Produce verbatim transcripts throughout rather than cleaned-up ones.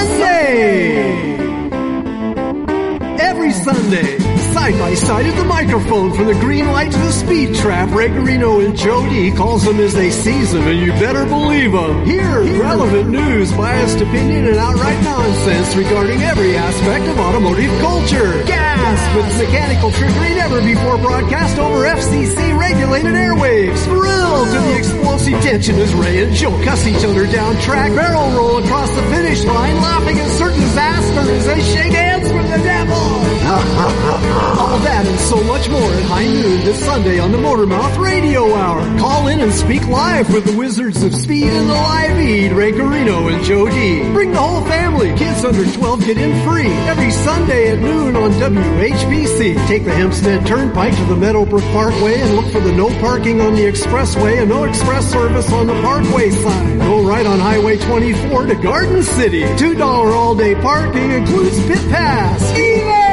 Sunday! Every Sunday, side by side at the microphone from the green light to the speed trap, Ray Garino and Joe D calls them as they seize them, and you better believe them. Hear relevant news, biased opinion, and outright nonsense regarding every aspect of automotive culture. Gas with mechanical trickery never before broadcast over F C C-regulated airwaves. Thrill to the explosive tension as Ray and Joe cuss each other down track, barrel roll across the finish line, laughing at certain disaster as they shake hands with the devil. All that and so much more at high noon this Sunday on the Motormouth Radio Hour. Call in and speak live with the Wizards of Speed and the Live Eat, Ray Garino and Joe D. Bring the whole family. Kids under twelve get in free every Sunday at noon on W H B C. Take the Hempstead Turnpike to the Meadowbrook Parkway and look for the no parking on the expressway and no express service on the parkway sign. Go right on Highway twenty-four to Garden City. two dollars all-day parking includes pit pass. Even!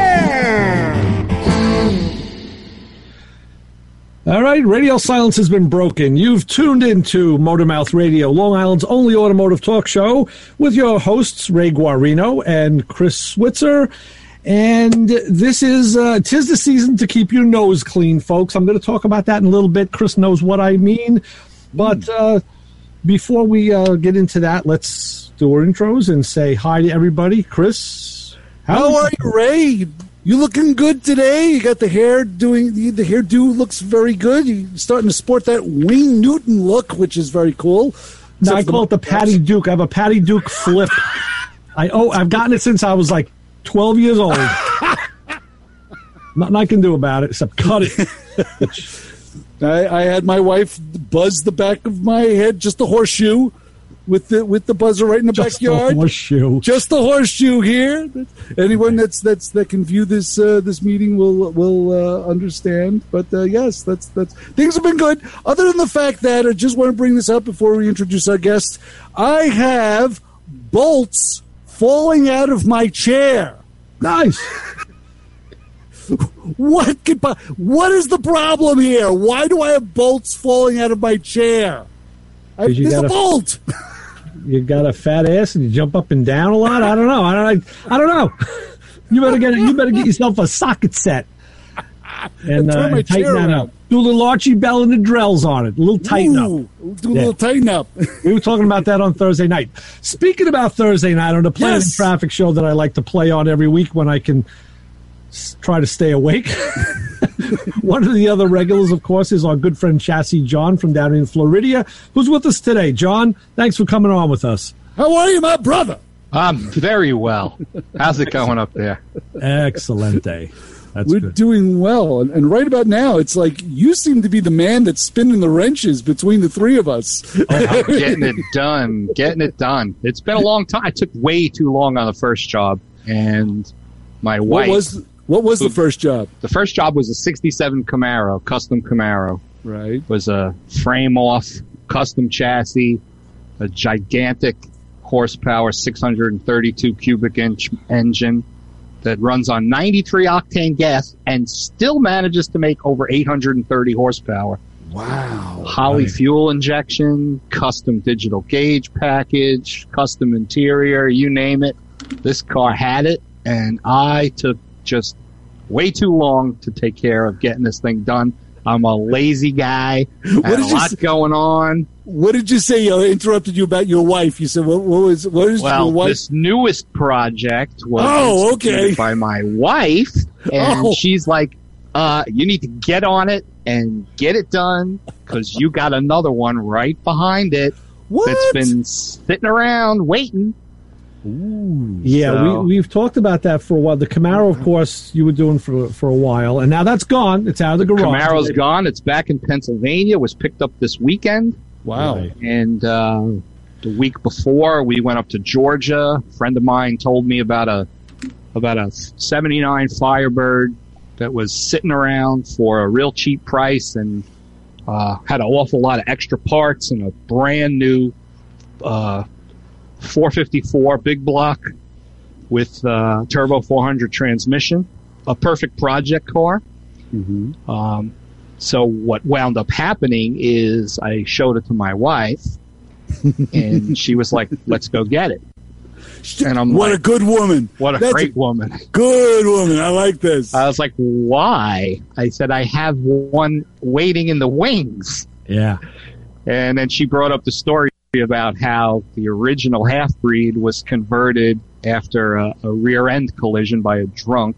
All right, radio silence has been broken. You've tuned into Motormouth Radio, Long Island's only automotive talk show, with your hosts, Ray Guarino and Chris Switzer. And this is, uh, 'tis the season to keep your nose clean, folks. I'm going to talk about that in a little bit. Chris knows what I mean. But uh, before we uh, get into that, let's do our intros and say hi to everybody. Chris, how, how are you, Ray? You looking good today? You got the hair doing the, the hairdo looks very good. You're starting to sport that Wayne Newton look, which is very cool. No, I call it the Patty Duke. I have a Patty Duke flip. I oh, I've gotten it since I was like twelve years old. Nothing I can do about it except cut it. I, I had my wife buzz the back of my head, just a horseshoe. With the with the buzzer right in the Just backyard, the horseshoe. Just the horseshoe here. Anyone that's that's that can view this uh, this meeting will will uh, understand. But uh, yes, that's that's things have been good. Other than the fact that I just want to bring this up before we introduce our guests, I have bolts falling out of my chair. Nice. What could what is the problem here? Why do I have bolts falling out of my chair? I, there's a bolt. You got a fat ass and you jump up and down a lot. I don't know. I don't. I don't know. You better get. You better get yourself a socket set and, uh, and tighten that up. Do a little Archie Bell and the Drells on it. A little tighten Ooh, up. Do a yeah. little tighten up. We were talking about that on Thursday night. Speaking about Thursday night on the Planet yes. Traffic show that I like to play on every week when I can s- try to stay awake. One of the other regulars, of course, is our good friend Chassis John from down in Florida, who's with us today. John, thanks for coming on with us. How are you, my brother? I'm very well. How's it going up there? Excellent day. That's We're good. doing well. And, and right about now, it's like you seem to be the man that's spinning the wrenches between the three of us. Oh, I'm getting it done. Getting it done. It's been a long time. I took way too long on the first job. And my wife... What was... What was the first job? The first job was a sixty-seven Camaro, custom Camaro. Right. It was a frame-off, custom chassis, a gigantic horsepower, six hundred thirty-two cubic inch engine that runs on ninety-three octane gas and still manages to make over eight hundred thirty horsepower. Wow. Holly right. fuel injection, custom digital gauge package, custom interior, you name it. This car had it, and I took just way too long to take care of getting this thing done. I'm a lazy guy. What Had did a you lot say? going on. What did you say? I interrupted you about your wife. You said, what, what was what is Well, your wife? this newest project was Oh, instituted okay. by my wife, and Oh. she's like, uh, you need to get on it and get it done because you got another one right behind it What? that's been sitting around waiting. Ooh. Yeah, So- we, we've talked about that for a while. The Camaro, of course, you were doing for for a while, and now that's gone. It's out of the garage. Camaro's gone. It's back in Pennsylvania. Was picked up this weekend. Wow. Right. And uh, the week before, we went up to Georgia. A friend of mine told me about a about a seventy-nine Firebird that was sitting around for a real cheap price and uh, had an awful lot of extra parts and a brand new uh, four fifty-four big block with uh, turbo four hundred transmission. A perfect project car. Mm-hmm. Um, so what wound up happening is I showed it to my wife, and she was like, let's go get it. And I'm what like, a good woman. What a That's great a woman. Good woman. I like this. I was like, why? I said, I have one waiting in the wings. Yeah. And then she brought up the story about how the original half-breed was converted after a, a rear-end collision by a drunk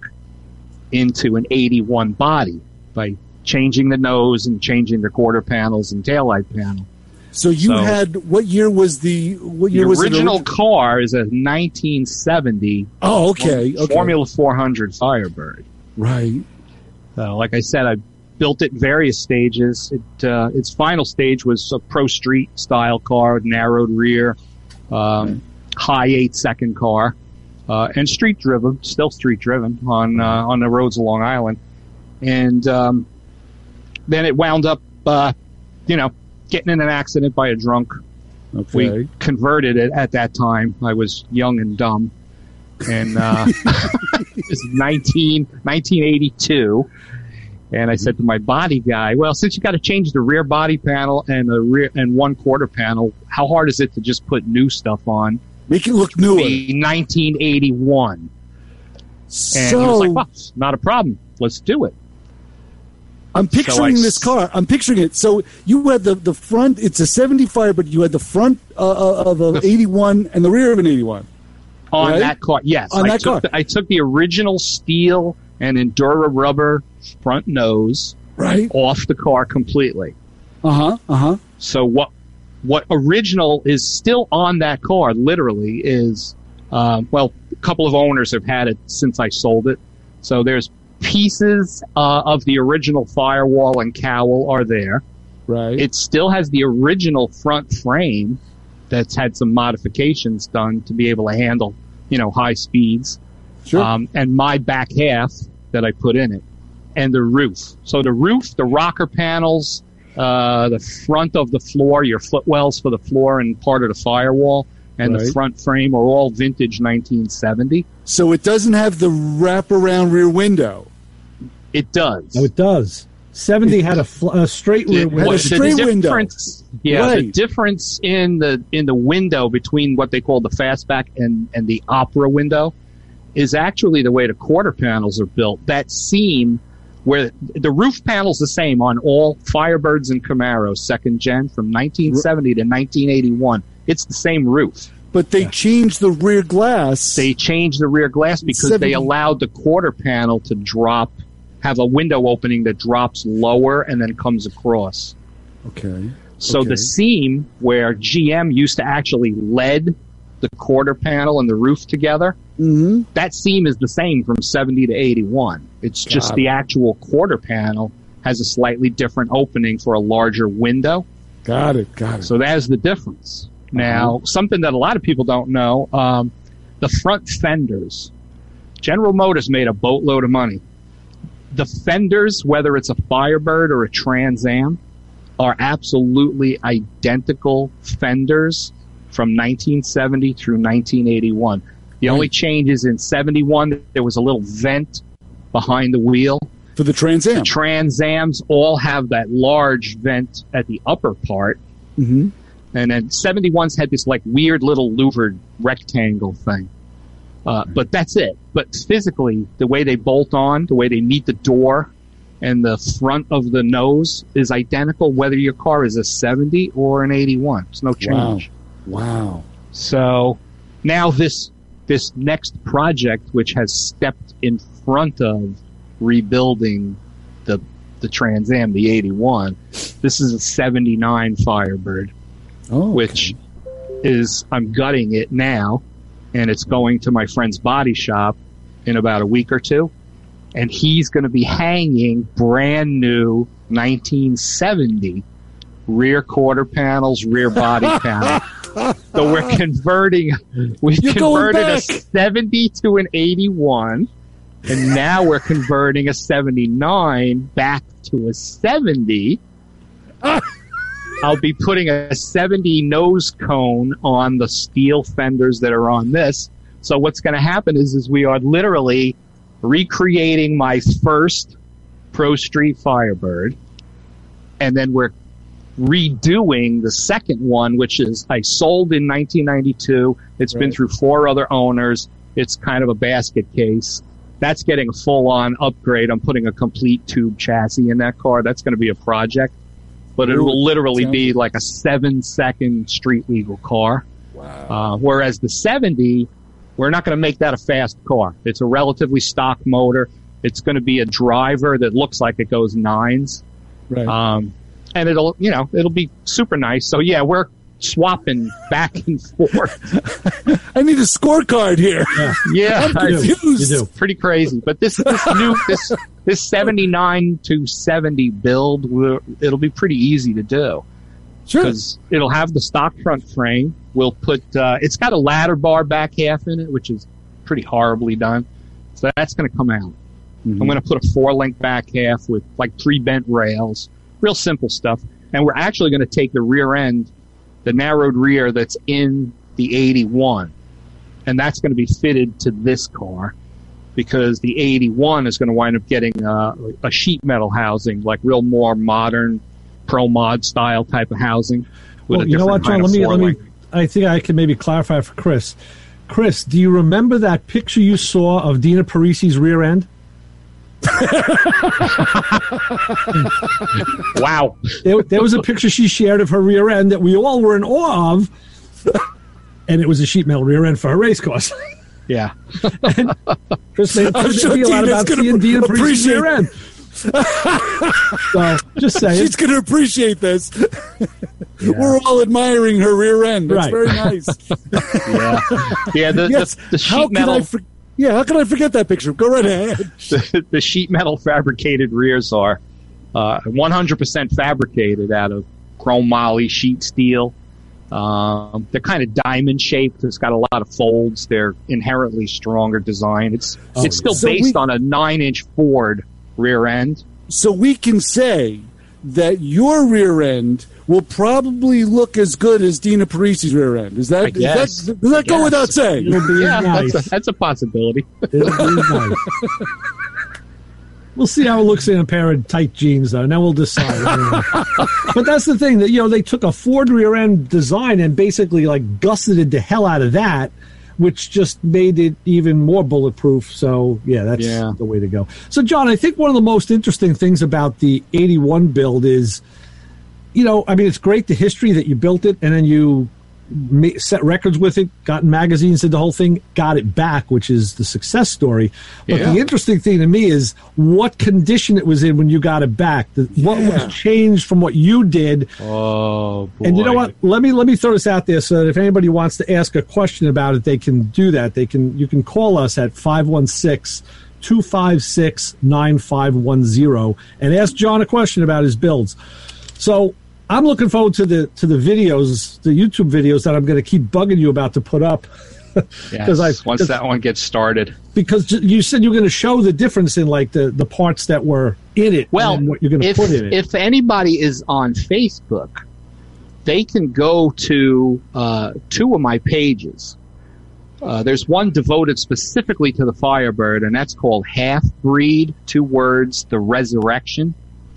into an eighty-one body by changing the nose and changing the quarter panels and taillight panel. So you So- had, what year was the, what year The was original it? car is a nineteen seventy Oh, okay. okay. Formula four hundred Firebird. Right. Uh, like I said, I built it in various stages. It, uh, its final stage was a Pro Street style car, narrowed rear, um, high eight second car, uh, and street driven, still street driven on uh, on the roads of Long Island. And um, then it wound up, uh, you know, getting in an accident by a drunk. Okay. We converted it at that time. I was young and dumb. And uh, it was nineteen, nineteen eighty-two. And I said to my body guy, well, since you got to change the rear body panel and the rear and one quarter panel, how hard is it to just put new stuff on? Make it look newer. The nineteen eighty-one. So, And he was like, well, not a problem. Let's do it. I'm picturing So I this s- car. I'm picturing it. So you had the, the front, it's a seventy Firebird. You had the front uh, uh, of an eighty-one and the rear of an eighty-one. On Right? that car, yes. On I that took car. The, I took the original steel and Endura rubber front nose Right? off the car completely. Uh-huh. Uh-huh. So what what original is still on that car, literally, is, uh, well, a couple of owners have had it since I sold it. So there's pieces uh, of the original firewall and cowl are there. Right. It still has the original front frame that's had some modifications done to be able to handle, you know, high speeds. Sure. Um, and my back half that I put in it. And the roof. So the roof, the rocker panels, uh, the front of the floor, your footwells for the floor and part of the firewall, and Right. the front frame are all vintage nineteen seventy. So it doesn't have the wraparound rear window. It does. Oh, it does. seventy had a, fl- a straight rear It- had a window. the straight window. difference- Yeah, the Right. difference in the in the window between what they call the fastback and and the opera window is actually the way the quarter panels are built. That seam where the roof panel's the same on all Firebirds and Camaros second gen from nineteen seventy to nineteen eighty-one. It's the same roof. But they changed the rear glass. They changed the rear glass because seventy they allowed the quarter panel to drop, have a window opening that drops lower and then comes across. Okay. So Okay. the seam where G M used to actually lead the quarter panel and the roof together, Mm-hmm. that seam is the same from seventy to eighty-one. It's just Got the it. actual quarter panel has a slightly different opening for a larger window. Got it. Got it. So that's the difference. Now, Uh-huh. something that a lot of people don't know, um, the front fenders. General Motors made a boatload of money. The fenders, whether it's a Firebird or a Trans Am, are absolutely identical fenders from nineteen seventy through nineteen eighty-one. The only Right. change is in seventy-one, there was a little vent behind the wheel. For the Trans Am. The Trans Ams all have that large vent at the upper part. Mm-hmm. And then seventy-ones had this like weird little louvered rectangle thing. Uh, but that's it. But physically, the way they bolt on, the way they meet the door, and the front of the nose is identical whether your car is a seventy or an eighty-one. There's no change. Wow. So now this this next project, which has stepped in front of rebuilding the the Trans Am, the eighty-one, this is a seventy-nine Firebird, Oh, okay. which is, I'm gutting it now, and it's going to my friend's body shop in about a week or two, and he's going to be hanging brand new nineteen seventy rear quarter panels, rear body panel. So we're converting, we've You're going converted a back. seventy to an eighty-one, and now we're converting a seventy-nine back to a seventy. I'll be putting a seventy nose cone on the steel fenders that are on this. So what's going to happen is, is we are literally recreating my first Pro Street Firebird, and then we're redoing the second one, which is I sold in nineteen ninety-two. It's right. been through four other owners. It's kind of a basket case. That's getting a full-on upgrade. I'm putting a complete tube chassis in that car. That's going to be a project. But it Ooh, will literally be like a seven-second street-legal car. Wow. Uh, whereas the seventy, we're not going to make that a fast car. It's a relatively stock motor. It's going to be a driver that looks like it goes nines. Right. Um, and it'll, you know, it'll be super nice. So, yeah, we're swapping back and forth. I need a scorecard here. Yeah, yeah I'm confused. You do. Pretty crazy. But this, this new, this, this seventy-nine to seventy build, will, it'll be pretty easy to do. Sure. Because it'll have the stock front frame. We'll put, uh, it's got a ladder bar back half in it, which is pretty horribly done. So that's going to come out. Mm-hmm. I'm going to put a four-link back half with like three bent rails. Real simple stuff. And we're actually going to take the rear end, the narrowed rear that's in the eighty-one, and that's going to be fitted to this car because the eighty-one is going to wind up getting uh, a sheet metal housing, like real more modern pro mod style type of housing. With Well, a you know what, different John? kind Let of me, let me, four-link. I think I can maybe clarify for Chris. Chris, do you remember that picture you saw of Dina Parisi's rear end? Wow. There, there was a picture she shared of her rear end that we all were in awe of, and it was a sheet metal rear end for her race cars. Yeah. And Chris made I'm a sure big deal out Dina's about gonna seeing Dina Parisi's appreciate- rear end. So, just saying. She's going to appreciate this. Yeah. We're all admiring her rear end. That's Right. very nice. Yeah. Yeah. The, Yes. the, the sheet how can metal. I for- yeah, how can I forget that picture? Go right ahead. the, the sheet metal fabricated rears are uh, one hundred percent fabricated out of chrome moly sheet steel. Um, they're kind of diamond shaped. It's got a lot of folds. They're inherently stronger design. It's Oh, it's still so based we- on a nine inch Ford rear end. So we can say that your rear end will probably look as good as Dina Parisi's rear end. Is that, I guess. Is that does that I go guess. without saying? It'll be Yeah, nice. that's a, that's a possibility. It'll be nice. We'll see how it looks in a pair of tight jeans, though. Now we'll decide. But that's the thing that you know they took a Ford rear end design and basically like gusseted the hell out of that, which just made it even more bulletproof. So yeah, that's Yeah. the way to go. So John, I think one of the most interesting things about the eighty-one build is, you know, I mean, it's great the history that you built it and then you ma- set records with it, got in magazines, did the whole thing, got it back, which is the success story. But Yeah. the interesting thing to me is what condition it was in when you got it back. The, what Yeah. was changed from what you did. Oh, boy. And you know what? Let me let me throw this out there so that if anybody wants to ask a question about it, they can do that. They can you can call us at five one six, two five six, nine five one zero and ask John a question about his builds. So I'm looking forward to the to the videos, the YouTube videos that I'm going to keep bugging you about to put up. Yes, I- once that one gets started. Because j- you said you're going to show the difference in like the, the parts that were in it Well, and what you're going to if, put in it. if anybody is on Facebook, they can go to uh, two of my pages. Uh, there's one devoted specifically to the Firebird, and that's called Half Breed, two words, The Resurrection.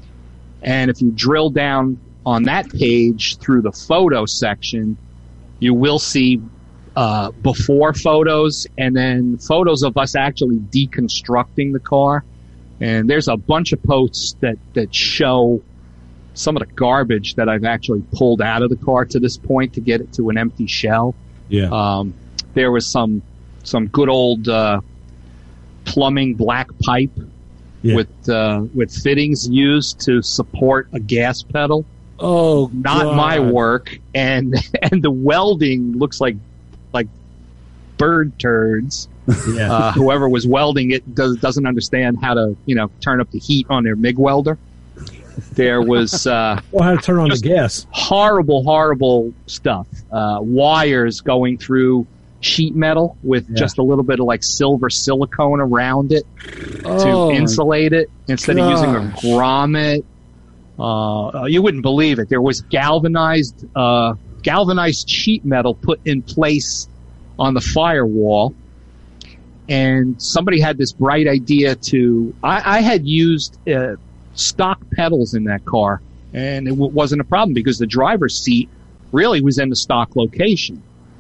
And if you drill down on that page through the photo section, you will see uh, before photos and then photos of us actually deconstructing the car. And there's a bunch of posts that, that show some of the garbage that I've actually pulled out of the car to this point to get it to an empty shell. yeah. Um, there was some some good old uh, plumbing black pipe Yeah. with uh, with fittings used to support a gas pedal. Oh, Not God. my work, and and the welding looks like like bird turds. yeah. Uh, whoever was welding it does, doesn't understand how to, you know, turn up the heat on their MIG welder. There was uh, or how to turn on just- the gas. horrible, horrible stuff. Uh, wires going through sheet metal with Yeah. just a little bit of like silver silicone around it Oh, to insulate it instead of using a gosh. grommet. Uh, you wouldn't believe it. There was galvanized, uh, galvanized sheet metal put in place on the firewall. And somebody had this bright idea to, I, I had used, uh, stock pedals in that car And it w- wasn't a problem because the driver's seat really was in the stock location.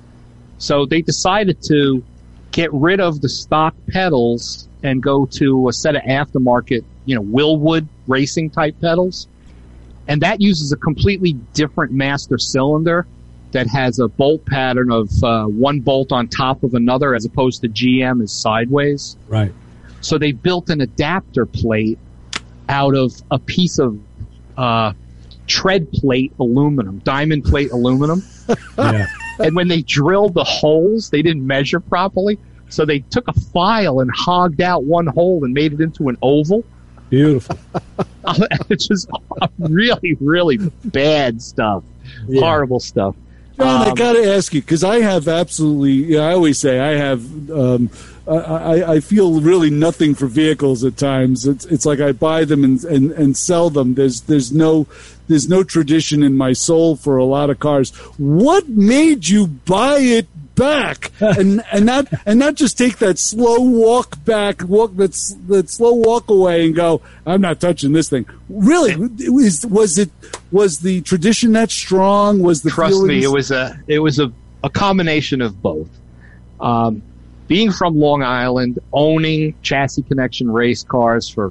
So they decided to get rid of the stock pedals and go to a set of aftermarket, you know, Willwood racing type pedals. And that uses a completely different master cylinder that has a bolt pattern of uh, one bolt on top of another, as opposed to G M is sideways. Right. So they built an adapter plate out of a piece of uh, tread plate aluminum, diamond plate aluminum. Yeah. And when they drilled the holes, they didn't measure properly. So they took a file and hogged out one hole and made it into an oval. Beautiful. It's just really, really bad stuff. Yeah. Horrible stuff. John, Um, I got to ask you, because I have absolutely, you know, I always say I have, um, I, I, I feel really nothing for vehicles at times. It's it's like I buy them and, and, and sell them. There's there's no there's no tradition in my soul for a lot of cars. What made you buy it back and and not and not just take that slow walk back, walk that's that slow walk away and go, I'm not touching this thing? Really, was was it was the tradition that strong? Was the Trust feelings- me, it was a it was a, a combination of both. Um, being from Long Island, owning Chassis Connection race cars for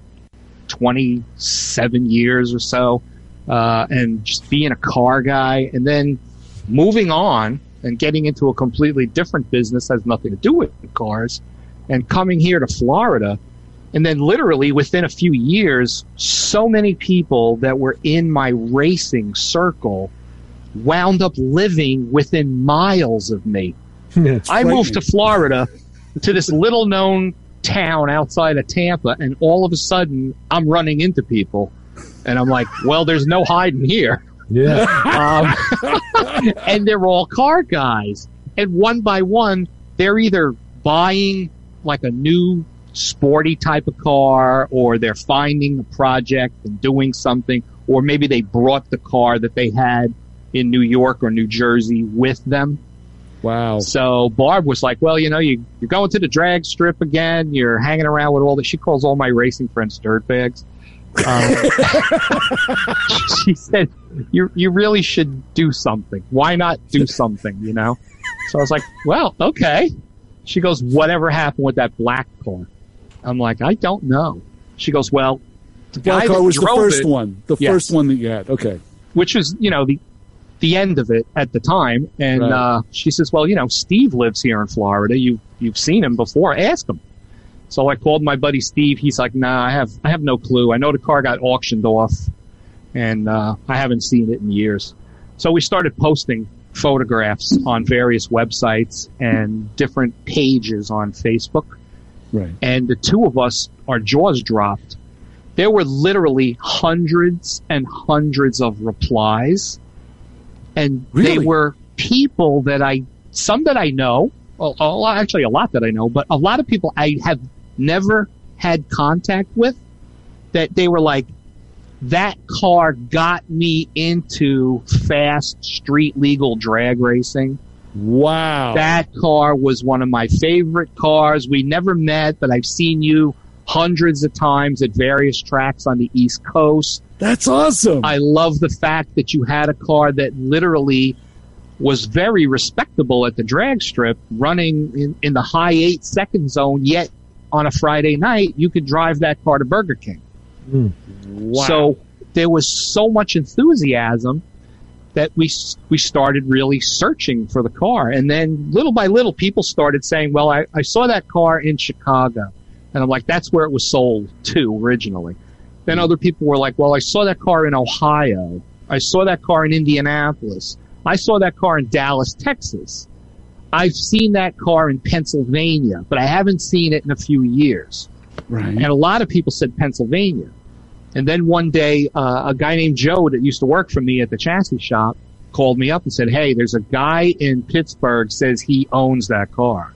twenty-seven years or so, uh, and just being a car guy, and then moving on and getting into a completely different business has nothing to do with cars, and coming here to Florida. And then literally within a few years, so many people that were in my racing circle wound up living within miles of me. Yeah, it's I moved to frightening. Florida to this little known town outside of Tampa, and all of a sudden I'm running into people. And I'm like, well, there's no hiding here. Yeah. Um, and they're all car guys. And one by one, they're either buying like a new sporty type of car, or they're finding a project and doing something, or maybe they brought the car that they had in New York or New Jersey with them. Wow. So Barb was like, well, you know, you, you're going to the drag strip again. You're hanging around with all the, she calls all my racing friends dirtbags. Um, she said, you you really should do something. Why not do something, you know? So I was like, well, okay. She goes, whatever happened with that black car? I'm like, I don't know. She goes, well, the guy Black car that was the drove first it, one. The Yes. first one that you had. Okay. which was, you know, the the end of it at the time. And Right. uh, she says, well, you know, Steve lives here in Florida. You you've seen him before. Ask him. So I called my buddy Steve. He's like, nah, I have I have no clue. I know the car got auctioned off, and uh, I haven't seen it in years. So we started posting photographs on various websites and different pages on Facebook. Right. And the two of us, our jaws dropped. There were literally hundreds and hundreds of replies. And Really? they were people that I, some that I know, well, a lot, actually a lot that I know, but a lot of people I have never had contact with, that they were like, that car got me into fast street legal drag racing. Wow. That car was one of my favorite cars. We never met, but I've seen you hundreds of times at various tracks on the East Coast. That's awesome. I love the fact that you had a car that literally was very respectable at the drag strip, running in, in the high eight second zone, yet on a Friday night, you could drive that car to Burger King. Wow. So there was so much enthusiasm that we we started really searching for the car. And then little by little, people started saying, well, I, I saw that car in Chicago. And I'm like, that's where it was sold to originally. Then other people were like, well, I saw that car in Ohio. I saw that car in Indianapolis. I saw that car in Dallas, Texas. I've seen that car in Pennsylvania, but I haven't seen it in a few years. Right. And a lot of people said Pennsylvania. And then one day, uh, a guy named Joe that used to work for me at the chassis shop called me up and said, hey, there's a guy in Pittsburgh says he owns that car.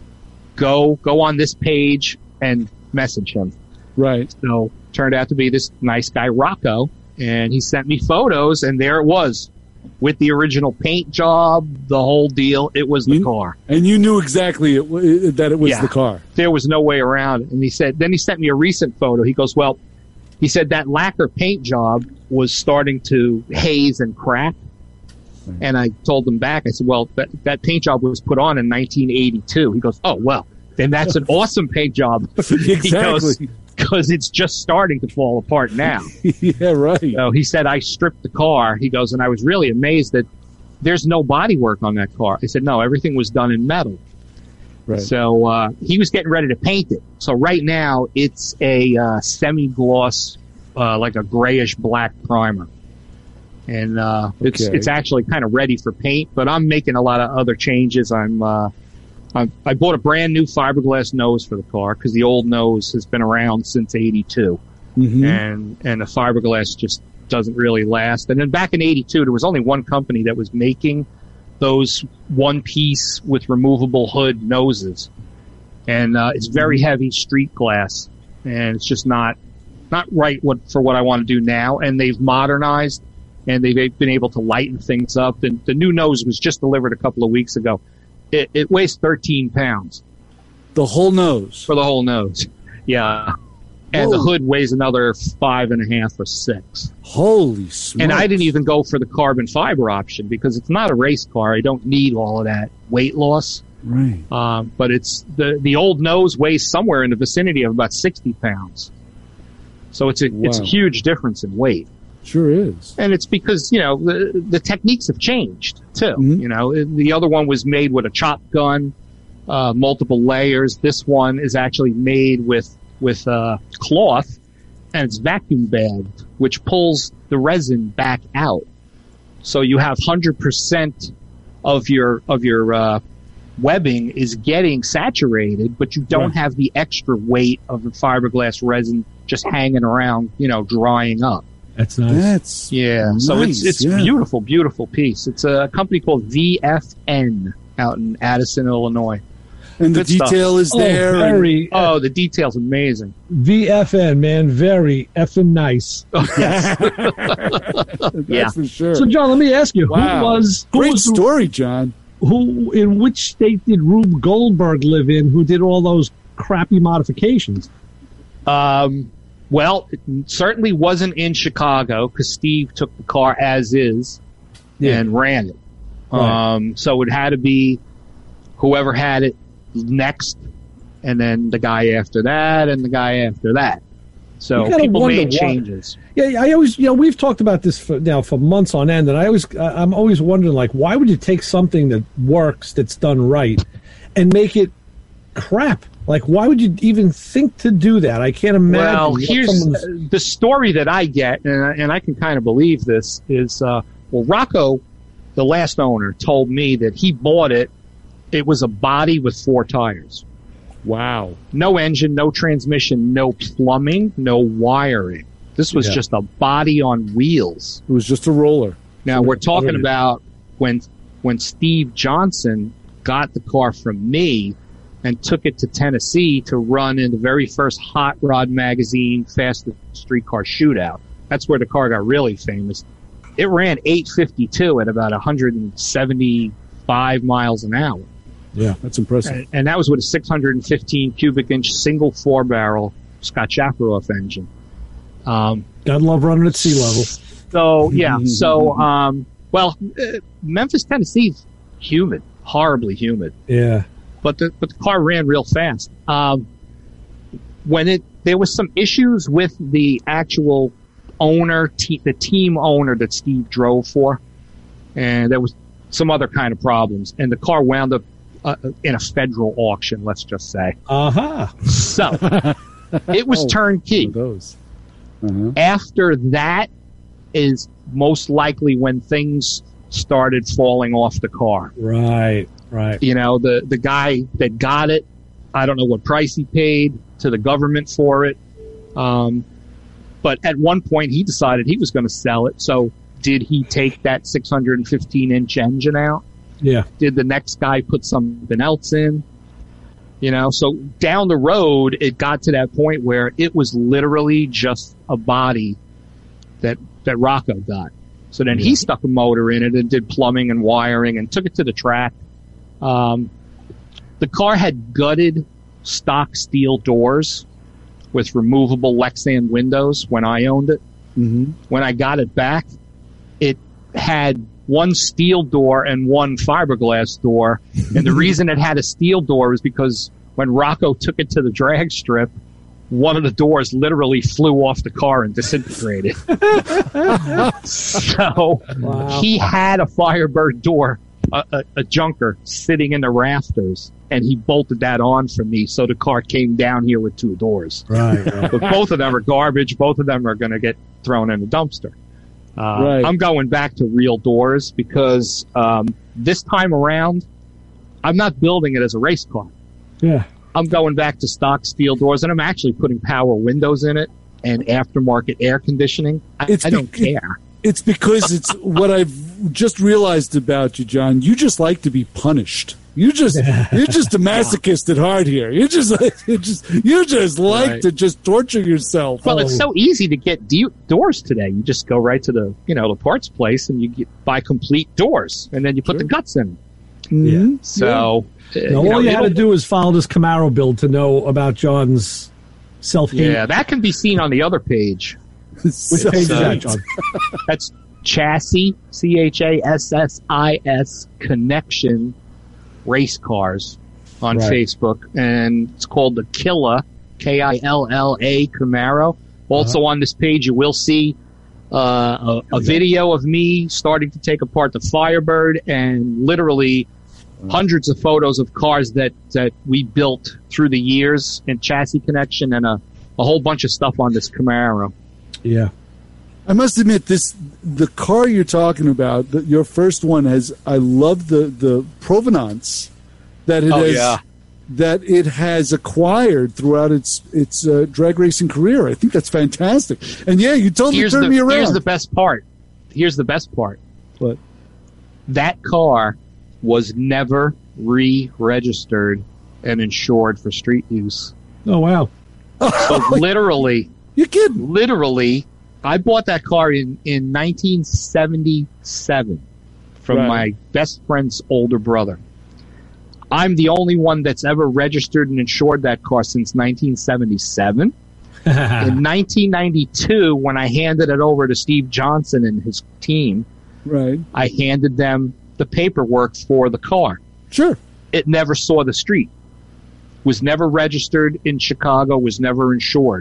Go, go on this page and message him. Right. So turned out to be this nice guy, Rocco, and he sent me photos, and there it was with the original paint job, the whole deal. It was the You- car. And you knew exactly it, w- that it was Yeah. the car. There was no way around it. And he said, then he sent me a recent photo. He goes, well, he said that lacquer paint job was starting to haze and crack. And I told him back, I said, well, that, that paint job was put on in nineteen eighty-two. He goes, oh, well, then that's an awesome paint job. Exactly. Because it's just starting to fall apart now. Yeah, right. So he said, I stripped the car. He goes, and I was really amazed that there's no body work on that car. I said, no, everything was done in metal. Right. So uh, he was getting ready to paint it. So right now it's a uh, semi-gloss, uh, like a grayish black primer. And uh, it's Okay. it's actually kind of ready for paint, but I'm making a lot of other changes. I'm, uh, I'm I bought a brand new fiberglass nose for the car because the old nose has been around since eighty-two, Mhm. and and the fiberglass just doesn't really last. And then back in eighty-two, there was only one company that was making those one piece with removable hood noses, and uh, it's very heavy street glass, and it's just not not right what for what I want to do now. And they've modernized. And they've been able to lighten things up. And the new nose was just delivered a couple of weeks ago. It, it weighs thirteen pounds The whole nose. for the whole nose. Yeah. And the Whoa. hood weighs another five and a half or six. Holy smokes. And I didn't even go for the carbon fiber option because it's not a race car. I don't need all of that weight loss. Right. Um, but it's the, the old nose weighs somewhere in the vicinity of about sixty pounds. So it's a, it's a Wow. huge difference in weight. Sure is. And it's because, you know, the, the techniques have changed, too. Mhm. You know, the other one was made with a chop gun, uh, multiple layers. This one is actually made with, with uh, cloth, and it's vacuum bagged, which pulls the resin back out. So you have one hundred percent of your, of your uh, webbing is getting saturated, but you don't Right. have the extra weight of the fiberglass resin just hanging around, you know, drying up. That's nice. That's Yeah, so it's nice, it's yeah. beautiful, beautiful piece. It's a company called V F N out in Addison, Illinois. And the Good stuff. detail is Oh, there. and- very Oh, the detail's amazing. V F N, man, very effing nice. That's Yeah. for sure. So, John, let me ask you, Wow. who was who Great was the- story, John. who in which state did Rube Goldberg live in? Who did all those crappy modifications? Um, well, it certainly wasn't in Chicago because Steve took the car as is Yeah. and ran it. Right. Um, so it had to be whoever had it next, and then the guy after that, and the guy after that. So You gotta people wonder made why- changes. Yeah, I always, you know, we've talked about this for, now for months on end, and I always, I- I'm always wondering, like, why would you take something that works, that's done right, and make it crap? Like, why would you even think to do that? I can't imagine. Well, what here's someone's- uh, the story that I get, and I, and I can kind of believe this, is, uh, well, Rocco, the last owner, told me that he bought it. It was a body with four tires. Wow. No engine, no transmission, no plumbing, no wiring. This was Yeah. just a body on wheels. It was just a roller. Now, we're talking Brilliant. about when when Steve Johnson got the car from me and took it to Tennessee to run in the very first Hot Rod Magazine Fastest Streetcar Shootout. That's where the car got really famous. It ran eight fifty-two at about one hundred seventy-five miles an hour. yeah. That's impressive. And, and that was with a six hundred fifteen cubic inch single four barrel Scott Chaparral engine. Um, Gotta love running at sea level. so, yeah. So, um, well, uh, Memphis, Tennessee's humid, horribly humid. Yeah. But the, but the car ran real fast. Um, when it, there was some issues with the actual owner, te- the team owner that Steve drove for. And there was some other kind of problems. And the car wound up uh, in a federal auction, let's just say. Aha. So, it was Oh, turnkey. One of those. Uh-huh. After that is most likely when things started falling off the car. Right. Right. You know, the, the guy that got it, I don't know what price he paid to the government for it. Um, but at one point he decided he was going to sell it. So did he take that six hundred fifteen inch engine out? Yeah. Did the next guy put something else in? You know, so down the road, it got to that point where it was literally just a body that, that Rocco got. So then he stuck a motor in it and did plumbing and wiring and took it to the track. Um, the car had gutted stock steel doors with removable Lexan windows when I owned it. Mm-hmm. When I got it back, it had one steel door and one fiberglass door. And the reason it had a steel door was because when Rocco took it to the drag strip, one of the doors literally flew off the car and disintegrated. So Wow. he had a Firebird door, a, a, a junker, sitting in the rafters, and he bolted that on for me, so the car came down here with two doors. Right. right. But both of them are garbage. Both of them are going to get thrown in the dumpster. Uh, Right. I'm going back to real doors because um, this time around, I'm not building it as a race car. Yeah. I'm going back to stock steel doors, and I'm actually putting power windows in it and aftermarket air conditioning. I, It's I don't be- care. It's because it's what I've just realized about you, John. You just like to be punished. You just you're just a masochist at heart here. You just you just you just like Right. to just torture yourself. Well, it's so easy to get do- doors today. You just go right to the you know the parts place and you get, buy complete doors, and then you put the guts in. Mhm. So uh, Now, you know, all you had to it'll- do is follow this Camaro build to know about John's self-hate. Yeah, that can be seen on the other page. Which page is uh, that, John? That's Chassis, C H A S S I S Connection Race Cars on Right. Facebook. And it's called the Killa, K I L L A Camaro. Also on this page, you will see uh, a, a video of me starting to take apart the Firebird and literally hundreds of photos of cars that, that we built through the years in Chassis Connection and a, a whole bunch of stuff on this Camaro. Yeah. I must admit, this the car you're talking about, the, your first one has. I love the the provenance that it Oh, has yeah. that it has acquired throughout its its uh, drag racing career. I think that's fantastic. And yeah, you totally Here's turned the, me around. here's the best part. Here's the best part. What? That car was never re-registered and insured for street use. Oh, wow. So literally, You kidding? literally, I bought that car in, in nineteen seventy-seven from Right. my best friend's older brother. I'm the only one that's ever registered and insured that car since nineteen seventy-seven. In nineteen ninety-two, when I handed it over to Steve Johnson and his team, Right. I handed them the paperwork for the car. Sure. It never saw the street. Was never registered in Chicago, was never insured.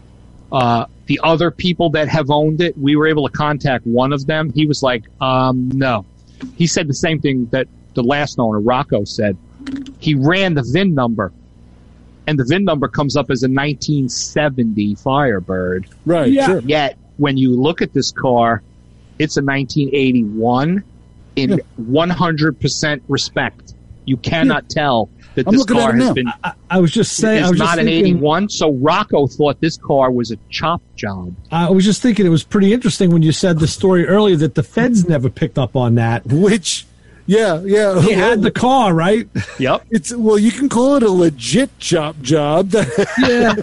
Uh, the other people that have owned it, we were able to contact one of them. He was like, um, no. He said the same thing that the last owner, Rocco, said. He ran the V I N number, and the V I N number comes up as a nineteen seventy Firebird. Right. Yeah. Sure. Yet, when you look at this car, it's a nineteen eighty-one in Yeah. one hundred percent respect. You cannot tell that I'm this looking at car it has now. been I, I was just saying. I is was just not an thinking, eighty-one. So Rocco thought this car was a chop job. I was just thinking it was pretty interesting when you said the story earlier that the feds never picked up on that. Which, yeah, yeah. He had the car, right? Yep. It's well, you can call it a legit chop job. Yeah.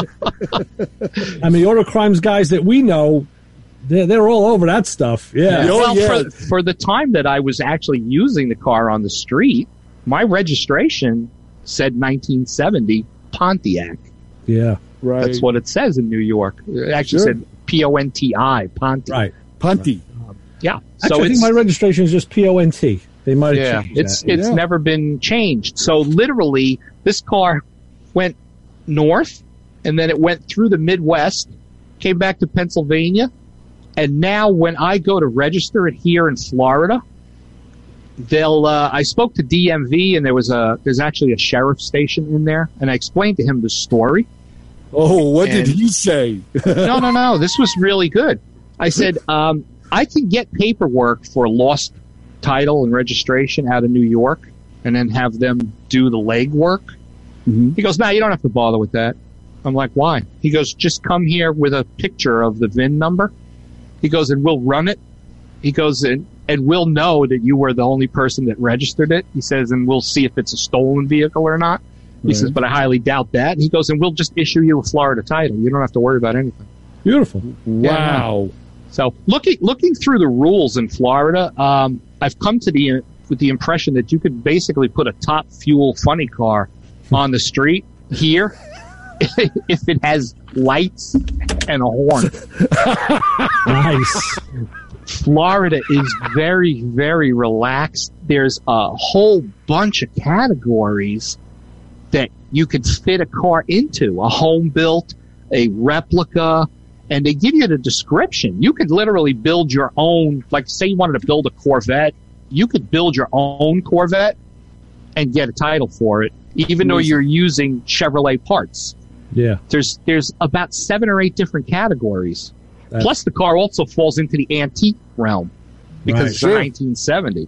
I mean, auto crimes guys that we know, they're, they're all over that stuff. Yeah. Oh, well, yeah. for, for the time that I was actually using the car on the street, my registration said nineteen seventy Pontiac. Yeah. Right. That's what it says in New York. It actually Sure. said P O N T I, Ponti. Right. Punty. Yeah. Actually, So I think it's my registration is just P O N T. They might have yeah, changed it's that. it's Yeah. never been changed. So literally, this car went north, and then it went through the Midwest, came back to Pennsylvania, and now when I go to register it here in Florida, they'll. Uh, I spoke to D M V, and there was a there's actually a sheriff station in there, and I explained to him the story. Oh, what did And- he say? no, no, no. This was really good. I said, um, I can get paperwork for lost title and registration out of New York and then have them do the legwork. Mhm. He goes, no, you don't have to bother with that. I'm like, why? He goes, just come here with a picture of the V I N number. He goes, and we'll run it. He goes, and, and we'll know that you were the only person that registered it. He says, and we'll see if it's a stolen vehicle or not. He Right. says, but I highly doubt that. He goes, and we'll just issue you a Florida title. You don't have to worry about anything. Beautiful. Wow. So looking looking through the rules in Florida, um, I've come to the with the impression that you could basically put a top fuel funny car on the street here, if it has lights and a horn. Nice. Florida is very, very relaxed. There's a whole bunch of categories that you could fit a car into. A home built, a replica, and they give you the description. You could literally build your own, like say you wanted to build a Corvette, you could build your own Corvette and get a title for it, even though you're using Chevrolet parts. Yeah. There's there's about seven or eight different categories. That's, Plus, the car also falls into the antique realm because right. it's a nineteen seventy.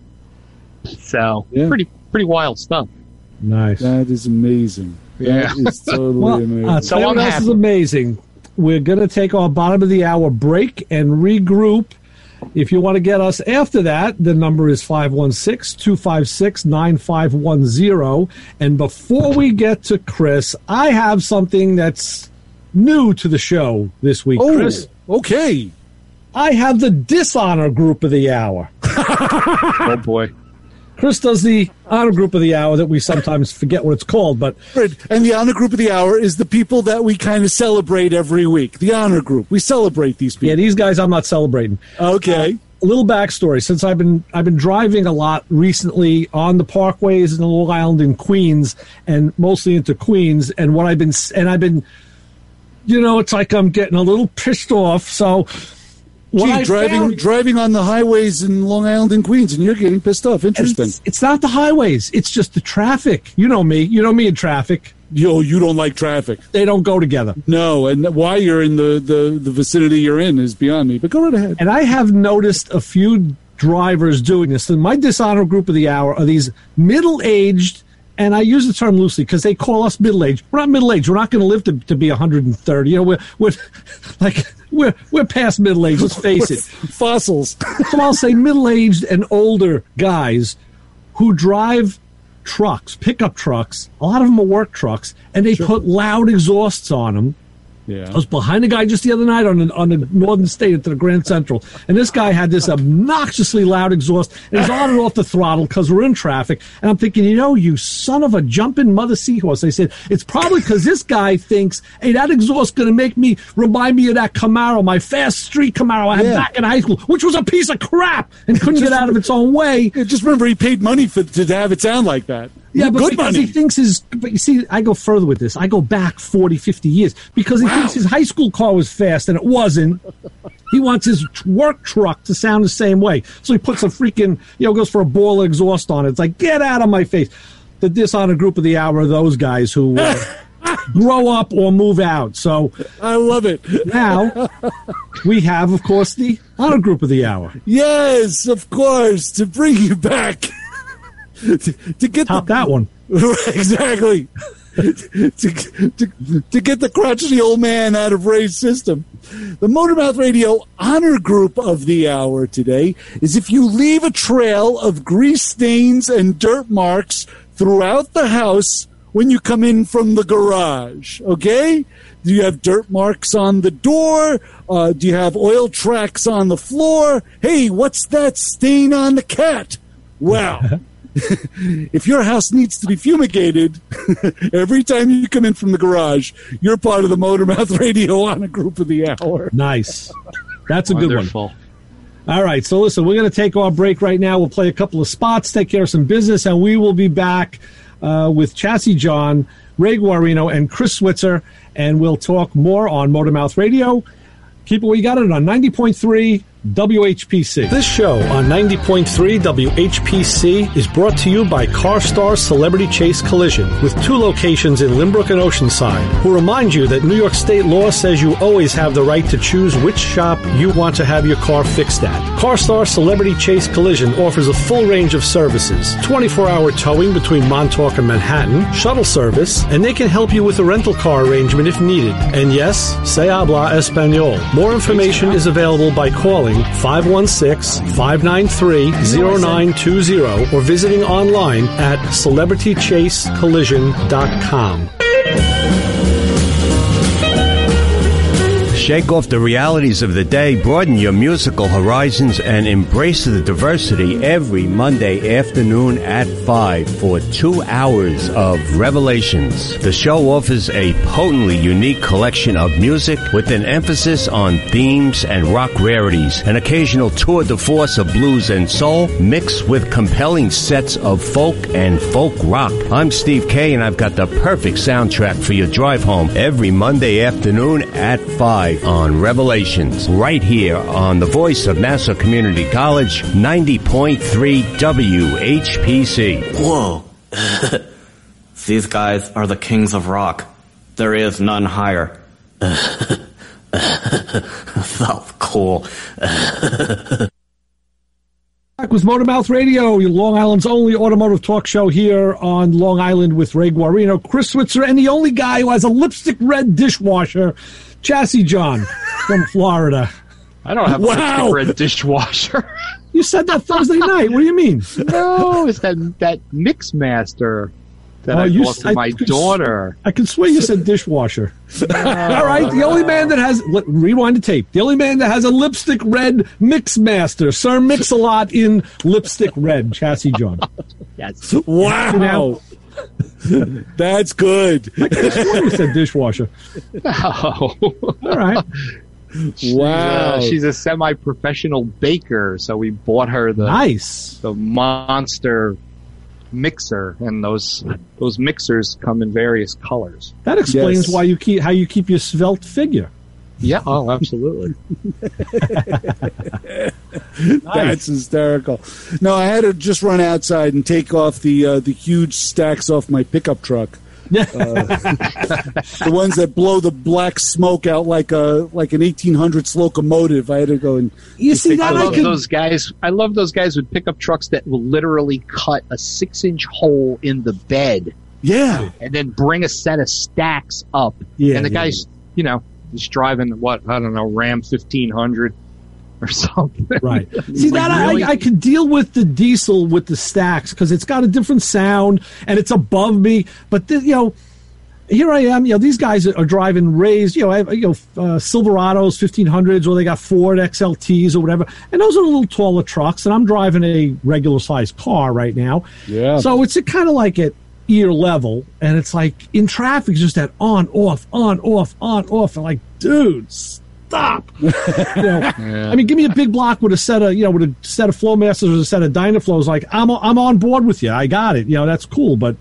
So, yeah. pretty pretty wild stuff. Nice. That is amazing. Yeah. That is totally well, amazing. Uh, so what else is amazing? We're going to take our bottom of the hour break and regroup. If you want to get us after that, the number is five one six, two five six, nine five one zero. And before we get to Chris, I have something that's new to the show this week, oh, Chris. Okay. I have the dishonor group of the hour. Oh, boy. Chris does the honor group of the hour that we sometimes forget what it's called, but and the honor group of the hour is the people that we kind of celebrate every week. The honor group, we celebrate these people. Yeah, these guys I'm not celebrating. Okay. Uh, a little backstory: since I've been I've been driving a lot recently on the parkways in Long Island and Queens, and mostly into Queens, and what I've been and I've been, you know, it's like I'm getting a little pissed off. So. Gee, driving found, driving on the highways in Long Island and Queens, and you're getting pissed off. Interesting. It's, it's not the highways. It's just the traffic. You know me. You know me in traffic. Yo, you don't like traffic. They don't go together. No, and why you're in the, the, the vicinity you're in is beyond me. But go right ahead. And I have noticed a few drivers doing this. And my dishonor group of the hour are these middle-aged, and I use the term loosely because they call us middle-aged. We're not middle-aged. We're not going to live to, to be one hundred thirty. You know, we're, we're like... We're we're past middle age. Let's face it, fossils. So I'll say middle aged and older guys who drive trucks, pickup trucks. A lot of them are work trucks, and they sure. put loud exhausts on them. Yeah. I was behind a guy just the other night on the, on the Northern State at the Grand Central, and this guy had this obnoxiously loud exhaust, and he's on and off the throttle because we're in traffic. And I'm thinking, you know, you son of a jumping mother seahorse. I said, it's probably because this guy thinks, hey, that exhaust going to make me remind me of that Camaro, my fast street Camaro I had yeah. back in high school, which was a piece of crap and couldn't just, get out of its own way. Just remember, he paid money for to have it sound like that. Yeah, but Good because money. he thinks his, but you see, I go further with this. I go back forty, fifty years because he wow. thinks his high school car was fast and it wasn't. He wants his work truck to sound the same way. So he puts a freaking, you know, goes for a ball of exhaust on it. It's like, get out of my face. The dishonor group of the hour are those guys who uh, grow up or move out. So I love it. Now we have, of course, the honor group of the hour. Yes, of course, to bring you back. To, to get Top the, that one. Exactly. to, to, to get the crotchety old man out of Ray's system. The Motormouth Radio honor group of the hour today is if you leave a trail of grease stains and dirt marks throughout the house when you come in from the garage. Okay? Do you have dirt marks on the door? Uh, do you have oil tracks on the floor? Hey, what's that stain on the cat? Well... if your house needs to be fumigated every time you come in from the garage, you're part of the Motormouth Radio honor group of the hour. Nice. That's a Wonderful. good one. All right, so listen, we're going to take our break right now. We'll play a couple of spots, take care of some business, and we will be back uh, with Chassis John, Ray Guarino, and Chris Switzer, and we'll talk more on Motormouth Radio. Keep it where you got it on ninety point three W H P C. This show on ninety point three W H P C is brought to you by CarStar Celebrity Chase Collision, with two locations in Limbrook and Oceanside, who remind you that New York state law says you always have the right to choose which shop you want to have your car fixed at. CarStar Celebrity Chase Collision offers a full range of services: twenty-four hour towing between Montauk and Manhattan, shuttle service, and they can help you with a rental car arrangement if needed. And yes, se habla español. More information is available by calling five one six, five nine three, zero nine two zero or visiting online at celebrity chase collision dot com. Shake off the realities of the day, broaden your musical horizons, and embrace the diversity every Monday afternoon at five for two hours of Revelations. The show offers a potently unique collection of music with an emphasis on themes and rock rarities, an occasional tour de force of blues and soul, mixed with compelling sets of folk and folk rock. I'm Steve Kay, and I've got the perfect soundtrack for your drive home every Monday afternoon at five on Revelations, right here on the voice of Nassau Community College, ninety point three W H P C. Whoa. These guys are the kings of rock. There is none higher. That's cool. Back with Motormouth Radio, Long Island's only automotive talk show here on Long Island with Ray Guarino, Chris Switzer, and the only guy who has a lipstick red dishwasher, Chassis John from Florida. I don't have a Wow. lipstick red dishwasher. You said that Thursday night. What do you mean? No, it's that that mix master that Oh, I you bought s- for I my could s- daughter. I can swear you said dishwasher. All right, the only man that has let- rewind the tape. The only man that has a lipstick red mix master, Sir Mix-a-Lot in lipstick red, Chassis John. Yes. Wow. That's good. I could have sworn you said dishwasher. No. All right. Wow. Uh, she's a semi-professional baker, so we bought her the Nice. the monster mixer, and those those mixers come in various colors. That explains Yes. why you keep how you keep your svelte figure. Yeah, oh, absolutely. That's hysterical. No, I had to just run outside and take off the uh, the huge stacks off my pickup truck. Uh, the ones that blow the black smoke out like a like an eighteen hundreds locomotive. I had to go and You see I that I love could those guys. I love those guys with pickup trucks that will literally cut a six-inch hole in the bed yeah. and then bring a set of stacks up. Yeah, and the yeah, guy's, you know, he's driving what I don't know, Ram fifteen hundred or something. Right. See, Like, that I, really? I, I could deal with the diesel with the stacks because it's got a different sound and it's above me. But, the, you know, here I am. You know, these guys are driving raised, you know, I have, you know, uh, Silverados, fifteen hundreds, or they got Ford X L Ts or whatever. And those are a little taller trucks. And I'm driving a regular sized car right now. Yeah. So it's kind of like at ear level. And it's like in traffic, it's just that on, off, on, off, on, off. And like, dude, stop. you know, I mean, give me a big block with a set of, you know, with a set of Flowmasters or a set of Dynaflows. Like, I'm I'm on board with you. I got it. You know, that's cool. But,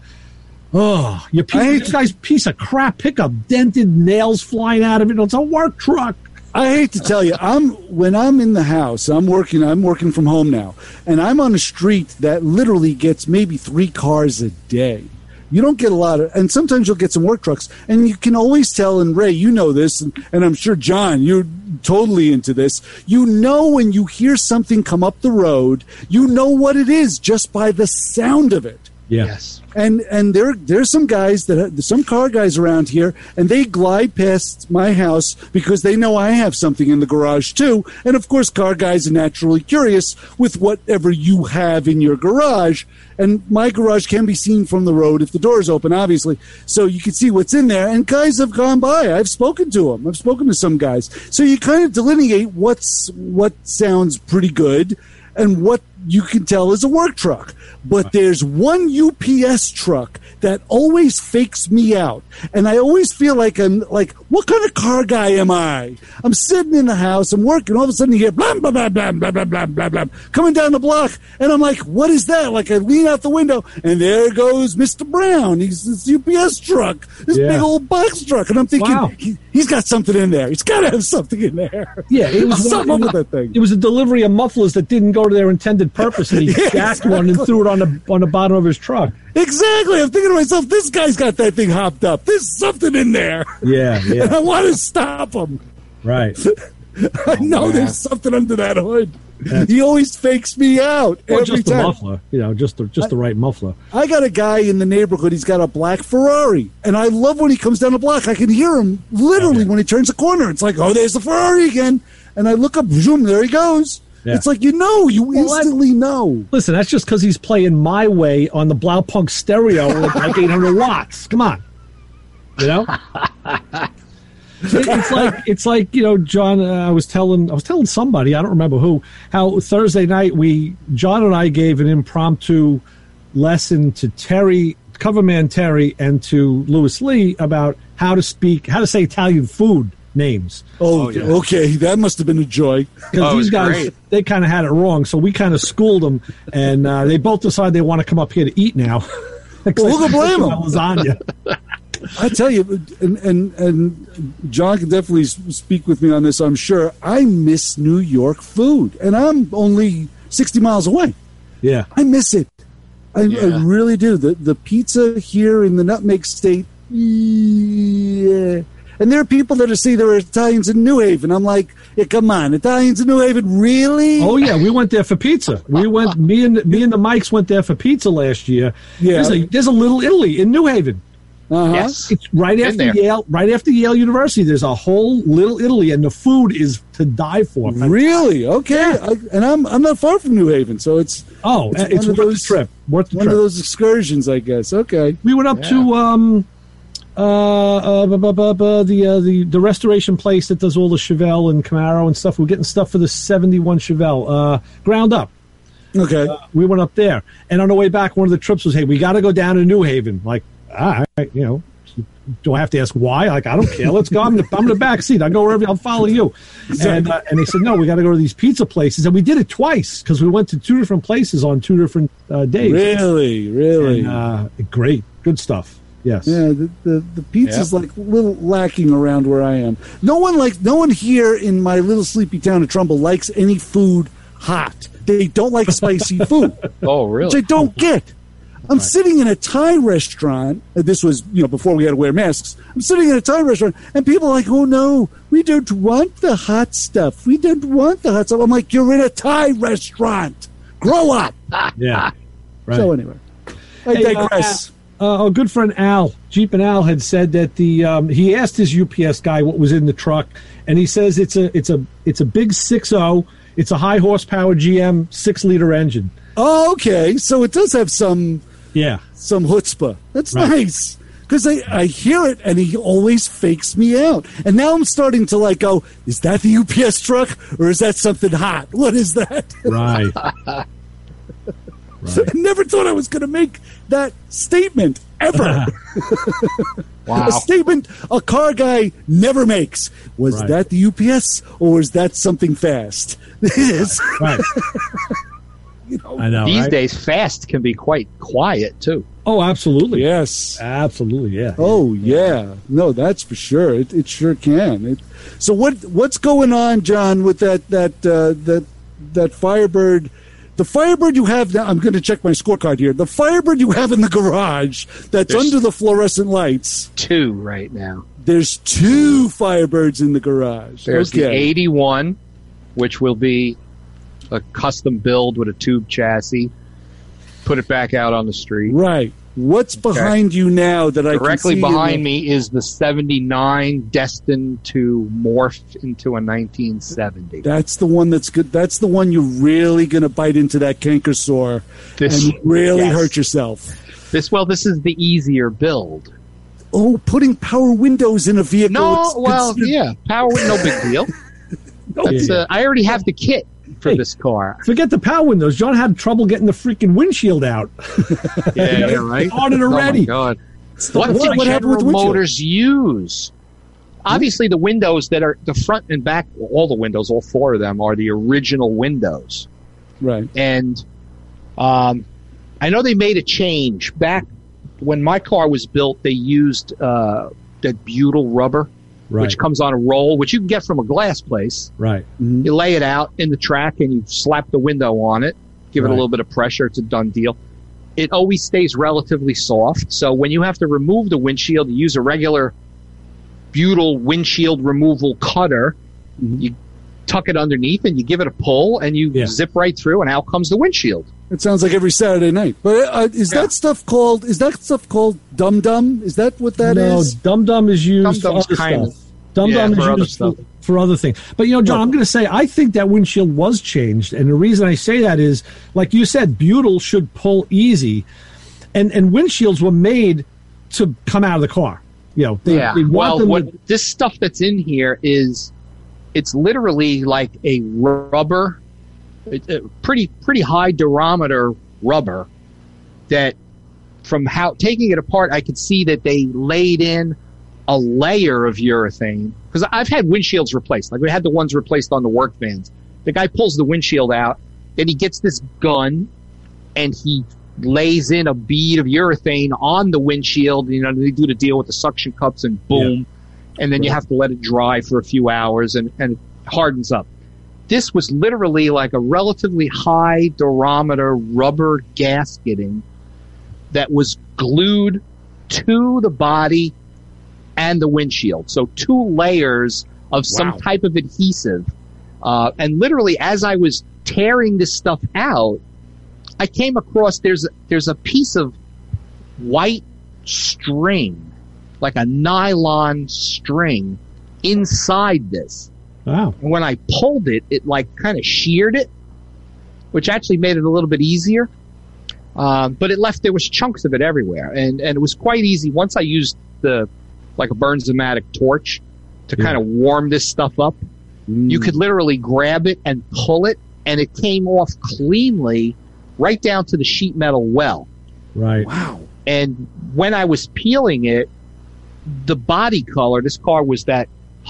oh, you piece, hate this guy's piece of crap pickup, dented nails flying out of it. It's a work truck. I hate to tell you, I'm when I'm in the house, I'm working. I'm working from home now, and I'm on a street that literally gets maybe three cars a day. You don't get a lot of, and sometimes you'll get some work trucks, and you can always tell. And Ray, you know this, and, and I'm sure John, you're totally into this. You know when you hear something come up the road, you know what it is just by the sound of it. Yeah. Yes. And and there there's some guys that some car guys around here, and they glide past my house because they know I have something in the garage too. And of course, car guys are naturally curious with whatever you have in your garage. And my garage can be seen from the road if the door is open, obviously, so you can see what's in there. And guys have gone by. I've spoken to them. I've spoken to some guys. So you kind of delineate what's what sounds pretty good and what you can tell is a work truck. But there's one U P S truck that always fakes me out. And I always feel like I'm like, what kind of car guy am I? I'm sitting in the house, I'm working, all of a sudden you hear blah, blah, blah, blah, blah, blah, blah, blah, blah, coming down the block. And I'm like, what is that? Like I lean out the window, and there goes Mister Brown. He's this U P S truck, this Yeah. big old box truck. And I'm thinking, Wow. he, he's got something in there. He's got to have something in there. Yeah, it was something one, with that thing. It was a delivery of mufflers that didn't go to their intended purpose, and he Yeah, jacked one and threw it on the on the bottom of his truck. Exactly. I'm thinking to myself, this guy's got that thing hopped up. There's something in there. Yeah, And I yeah, want to stop him. right. I know there's something under that hood. He always fakes me out Or every just the time. muffler, you know, just the just the right muffler. I got a guy in the neighborhood. He's got a black Ferrari, and I love when he comes down the block. I can hear him literally when he turns a corner. It's like, oh, there's the Ferrari again. And I look up, zoom, there he goes. Yeah. It's like, you know, you Well, that- instantly know. Listen, that's just because he's playing My Way on the Blaupunk stereo with like eight hundred watts. Come on, you know. It, it's like it's like you know, John. Uh, I was telling I was telling somebody, I don't remember who, how Thursday night we John and I gave an impromptu lesson to Terry, Coverman Terry, and to Lewis Lee about how to speak, how to say Italian food names. Oh, oh yeah. Okay, that must have been a joy. Because oh, these guys, great. they kind of had it wrong, so we kind of schooled them, and uh, they both decided they want to come up here to eat now. Well, who can blame them? Lasagna. I tell you, and, and and John can definitely speak with me on this, I'm sure. I miss New York food, and I'm only sixty miles away. Yeah. I miss it. I, Yeah. I really do. The the pizza here in the Nutmeg State, yeah. And there are people that are saying there are Italians in New Haven. I'm like, yeah, come on, Italians in New Haven, really? Oh yeah, we went there for pizza. We went. Me and me and the Mikes went there for pizza last year. Yeah. There's a, there's a Little Italy in New Haven. Uh-huh. Yes. It's right Been after there. Yale. Right after Yale University, there's a whole Little Italy, and the food is to die for. Really? Okay. I, and I'm I'm not far from New Haven, so it's Oh, It's it's, one of worth those- the trip. Worth the one trip. of those excursions, I guess. Okay. We went up Yeah. to um, uh, uh, bu- bu- bu- bu- the uh, the the restoration place that does all the Chevelle and Camaro and stuff. We're getting stuff for the seventy-one Chevelle, uh, ground up. Okay. Uh, we went up there, and on the way back, one of the trips was, "Hey, we got to go down to New Haven." Like, all right, you know, do I have to ask why? Like, I don't care. Let's go. I'm in the, I'm in the back seat. I'll go wherever. I'll follow you. And uh, and they said, no, we got to go to these pizza places, and we did it twice because we went to two different places on two different uh, days. Really? Really? And, uh, great, good stuff. Yes. Yeah, the, the, the pizza's like a little lacking around where I am. No one like no one here in my little sleepy town of Trumbull likes any food hot. They don't like spicy food, Oh, which I really? don't get. I'm sitting in a Thai restaurant. uh, This was, you know, before we had to wear masks. I'm sitting in a Thai restaurant, and people are like, "Oh no, we don't want the hot stuff. We don't want the hot stuff." I'm like, "You're in a Thai restaurant. Grow up." Yeah. Right. So anyway, I Hey, uh, digress. Uh, our good friend Al, Jeep and Al, had said that the um, he asked his U P S guy what was in the truck, and he says it's a it's a it's a big six oh. It's a high horsepower G M six liter engine. Oh, okay. So it does have some Yeah. some chutzpah. That's Right. nice. Because I, I hear it, and he always fakes me out. And now I'm starting to like go, is that the U P S truck, or is that something hot? What is that? Right. I never thought I was going to make that statement, ever. Wow. A statement a car guy never makes. Was Right. that the U P S, or was that something fast? It is. Right. You know, I know. These right? days, fast can be quite quiet, too. Oh, absolutely. Yes. Absolutely. Yeah. Oh yeah, no, that's for sure. It, it sure can. It, so what what's going on, John, with that that uh, that that Firebird? The Firebird you have now. I'm going to check my scorecard here. The Firebird you have in the garage that's There's- under the fluorescent lights. Two right now. There's two Firebirds in the garage. There's okay. the eighty-one, which will be a custom build with a tube chassis. Put it back out on the street. Right. What's behind you now that I Directly can see in behind the- me is the seventy-nine, destined to morph into a nineteen seventy. That's the one that's good. That's the one you're really going to bite into that canker sore This- and really yes. hurt yourself. This well, this is the easier build. Oh, putting power windows in a vehicle. No, it's well, considered- yeah, power, no big deal. That's, Yeah. uh, I already have the kit for Hey. this car. Forget the power windows. John had trouble getting the freaking windshield out. Yeah, yeah, right. Started Oh my already. God. Stop. What, What- did what happened with the General windshield? Motors use? Obviously, the windows that are the front and back, all the windows, all four of them, are the original windows. Right. And um, I know they made a change. Back when my car was built, they used uh, that butyl rubber, Right. which comes on a roll, which you can get from a glass place. Right. You lay it out in the track and you slap the window on it, give it Right. a little bit of pressure. It's a done deal. It always stays relatively soft. So when you have to remove the windshield, you use a regular butyl windshield removal cutter. Mm-hmm. You tuck it underneath and you give it a pull and you Yeah. zip right through and out comes the windshield. It sounds like every Saturday night. But uh, is Yeah. that stuff called? Is that stuff called Dum Dum? Is that what that no, is? Dum Dum is used Dum Dum's for other kind stuff. of- Dum yeah, Dum for is other used for, stuff. for other things. But, you know, John, I'm going to say, I think that windshield was changed. And the reason I say that is, like you said, butyl should pull easy. And, and windshields were made to come out of the car. you know, they, yeah. they want well, them what, to, this stuff that's in here is, it's literally like a rubber, it's a pretty pretty high durometer rubber that, from how taking it apart, I could see that they laid in a layer of urethane. Because I've had windshields replaced. Like we had the ones replaced on the work vans. The guy pulls the windshield out, then he gets this gun, and he lays in a bead of urethane on the windshield. You know, they do the deal with the suction cups, and boom. Yeah. And then you have to let it dry for a few hours, and, and it hardens up. This was literally like a relatively high durometer rubber gasketing that was glued to the body and the windshield. So two layers of some wow. type of adhesive. Uh, and literally, as I was tearing this stuff out, I came across there's there's a piece of white string, like a nylon string, inside this. Wow. And when I pulled it, it like kind of sheared it, which actually made it a little bit easier. Um, but it left, there was chunks of it everywhere. And, and it was quite easy. Once I used the, like a Bernzomatic torch to yeah. kind of warm this stuff up, mm. you could literally grab it and pull it, and it came off cleanly right down to the sheet metal well. Right. Wow. And when I was peeling it, the body color, this car was that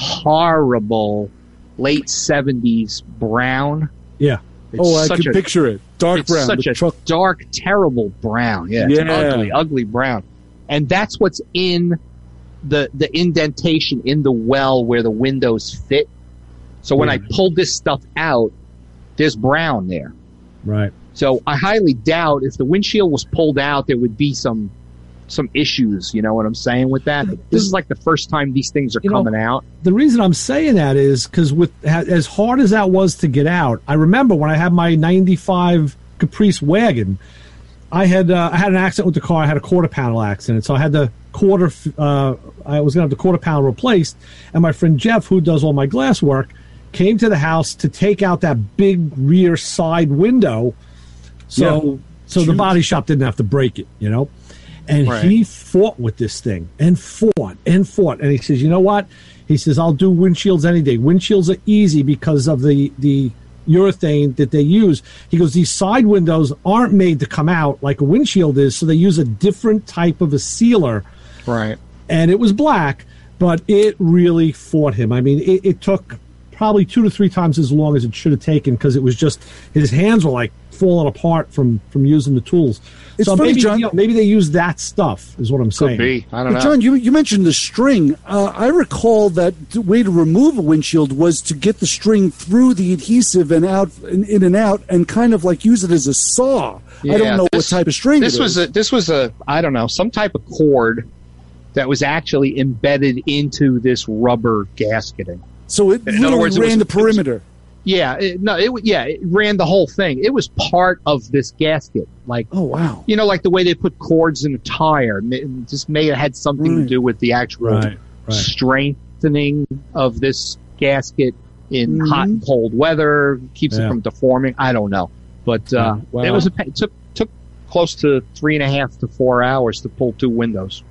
horrible late seventies brown. Yeah. It's oh, I can a, picture it. Dark it's brown. Such a truck. dark, terrible brown. Yeah, it's yeah. an ugly, ugly brown. And that's what's in the the indentation in the well where the windows fit. So when yeah. I pulled this stuff out, there's brown there. Right. So I highly doubt if the windshield was pulled out, there would be some some issues. You know what I'm saying with that? This is like the first time these things are you coming know, out. The reason I'm saying that is because with as hard as that was to get out, I remember when I had my ninety-five Caprice wagon, I had uh, I had an accident with the car. I had a quarter panel accident, so I had the quarter. Uh, I was going to have the quarter panel replaced, and my friend Jeff, who does all my glass work, came to the house to take out that big rear side window. So, yeah. so the body shop didn't have to break it, you know. And right. he fought with this thing and fought and fought. And he says, you know what? He says, I'll do windshields any day. Windshields are easy because of the, the urethane that they use. He goes, these side windows aren't made to come out like a windshield is, so they use a different type of a sealer. Right. And it was black, but it really fought him. I mean, it, it took probably two to three times as long as it should have taken because it was just, his hands were like falling apart from, from using the tools. It's so funny, maybe, John. You know, maybe they use that stuff, is what I'm saying. Could be. I don't but know. John, you, you mentioned the string. Uh, I recall that the way to remove a windshield was to get the string through the adhesive and out, in, in and out, and kind of like use it as a saw. Yeah, I don't know this, what type of string this it was is. A, this was a, I don't know, some type of cord that was actually embedded into this rubber gasketing. So it in literally other words, it ran was, the perimeter. Yeah, it, no, it yeah, it ran the whole thing. It was part of this gasket, like oh wow, you know, like the way they put cords in a tire. It just may have had something right. to do with the actual right, right. strengthening of this gasket in mm-hmm. hot and cold weather, keeps yeah. it from deforming. I don't know, but uh, wow. it was a it took took close to three and a half to four hours to pull two windows,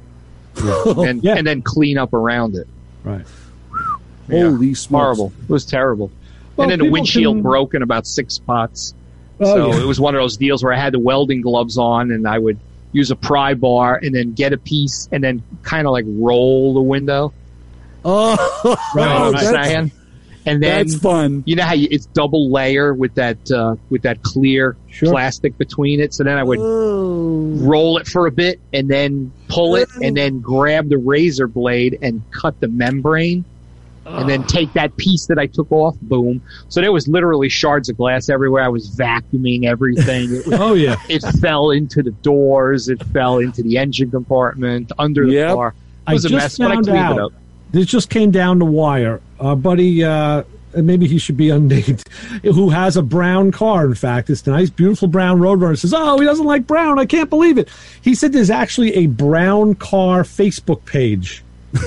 and yeah. and then clean up around it. Right. Yeah. Holy smokes. Horrible. It was terrible. Well, and then the windshield can... broke in about six spots. Oh, so yeah. it was one of those deals where I had the welding gloves on, and I would use a pry bar and then get a piece and then kind of like roll the window. Oh, right, oh, what I'm saying? And then that's fun. You know how you, it's double layer with that uh, with that clear sure. plastic between it. So then I would oh. roll it for a bit and then pull it and then grab the razor blade and cut the membrane. And then take that piece that I took off, boom. So there was literally shards of glass everywhere. I was vacuuming everything. It was, oh, yeah. It fell into the doors. It fell into the engine compartment, under the yep. car. It was I a just mess, but I found cleaned out, it up. This just came down the wire. Our buddy, uh, and maybe he should be unnamed, who has a brown car, in fact. It's a nice, beautiful brown Roadrunner. Says, oh, he doesn't like brown. I can't believe it. He said there's actually a brown car Facebook page.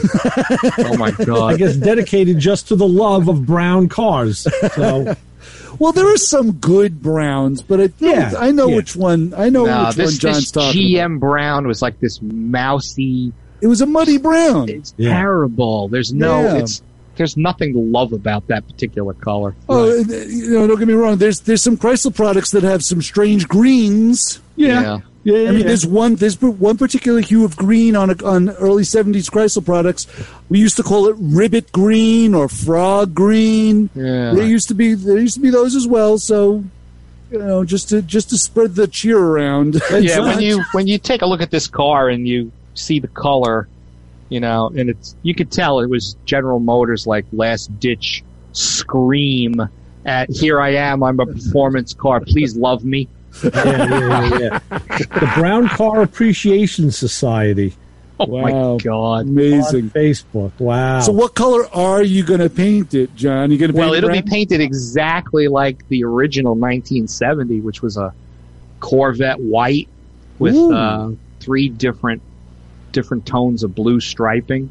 Oh my god! I guess dedicated just to the love of brown cars. So, well, there are some good browns, but I yeah, I know yeah. which one. I know no, which this, one John's this talking G M about. brown was like this mousy, It was a muddy brown. It's Yeah. terrible. There's no. Yeah. It's there's nothing to love about that particular color. Oh, you know, don't get me wrong. There's there's some Chrysler products that have some strange greens. Yeah. Yeah. yeah, I mean, yeah. there's one there's one particular hue of green on a, on early seventies Chrysler products. We used to call it ribbit green or frog green. Yeah. There used to be there used to be those as well. So, you know, just to just to spread the cheer around. Yeah, when you when you take a look at this car and you see the color, you know, and it's you could tell it was General Motors' like last ditch scream at here I am, I'm a performance car, please love me. yeah, yeah, yeah, yeah. The Brown Car Appreciation Society Oh Wow. my god. Amazing. on Facebook. Wow. So, what color are you going to paint it, John? You going to paint Well, it it'll be brown? painted exactly like the original nineteen seventy, which was a Corvette white with Ooh. uh, three different different tones of blue striping.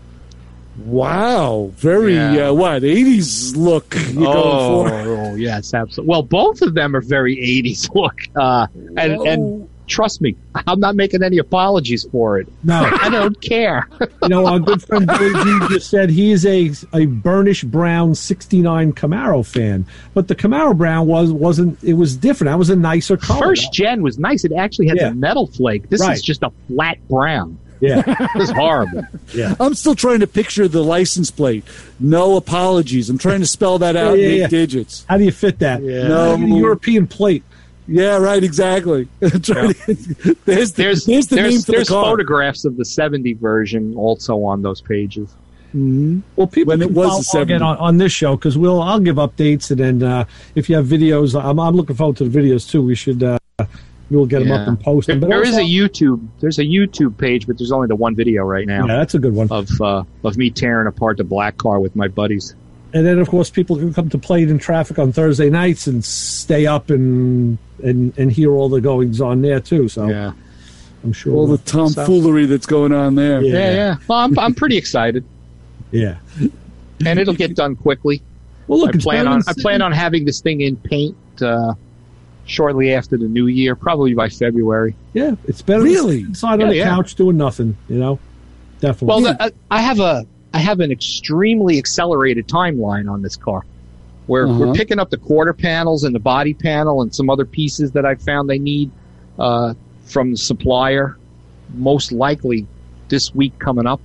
Wow, very Yeah. uh, what eighties look you're Oh, going for. oh, yes, absolutely. Well, both of them are very eighties look, uh, and Whoa. and trust me, I'm not making any apologies for it. no, I don't care. you know, our good friend Billy G just said he is a a burnished brown sixty-nine Camaro fan, but the Camaro brown was wasn't. It was different. That was a nicer color. First gen was nice. It actually had Yeah. the metal flake. This Right. is just a flat brown. Yeah, This is horrible. yeah. I'm still trying to picture the license plate. No apologies. I'm trying to spell that out Yeah, yeah, in eight yeah. digits. How do you fit that? Yeah. No. Maybe the European plate. Yeah, right. Exactly. Trying to- there's the, There's there's the there's, name for there's the car. photographs of the seventy version also on those pages. Well, people When it can was follow the seventies. again on, on this show because we'll I'll give updates, and then uh, if you have videos, I'm I'm looking forward to the videos too. We should uh, we'll get them up and post them. But There is also- a YouTube. There's a YouTube page, but there's only the one video right now yeah, that's a good one. of uh, of me tearing apart the black car with my buddies. And then, of course, people can come to Play It in Traffic on Thursday nights and stay up and and, and hear all the goings on there too. So Yeah, I'm sure All the tomfoolery that's going on there. Yeah. yeah, yeah. Well, I'm I'm pretty excited, yeah. and it'll get done quickly. Well, look, I it's plan better on than I plan on having this thing in paint uh, shortly after the new year, probably by February. Yeah, it's better. Really? than inside on Yeah, the yeah. couch doing nothing. You know, definitely. Well, the, uh, I have a I have an extremely accelerated timeline on this car. We're Uh-huh. we're picking up the quarter panels and the body panel and some other pieces that I found they need uh, from the supplier. Most likely this week coming up,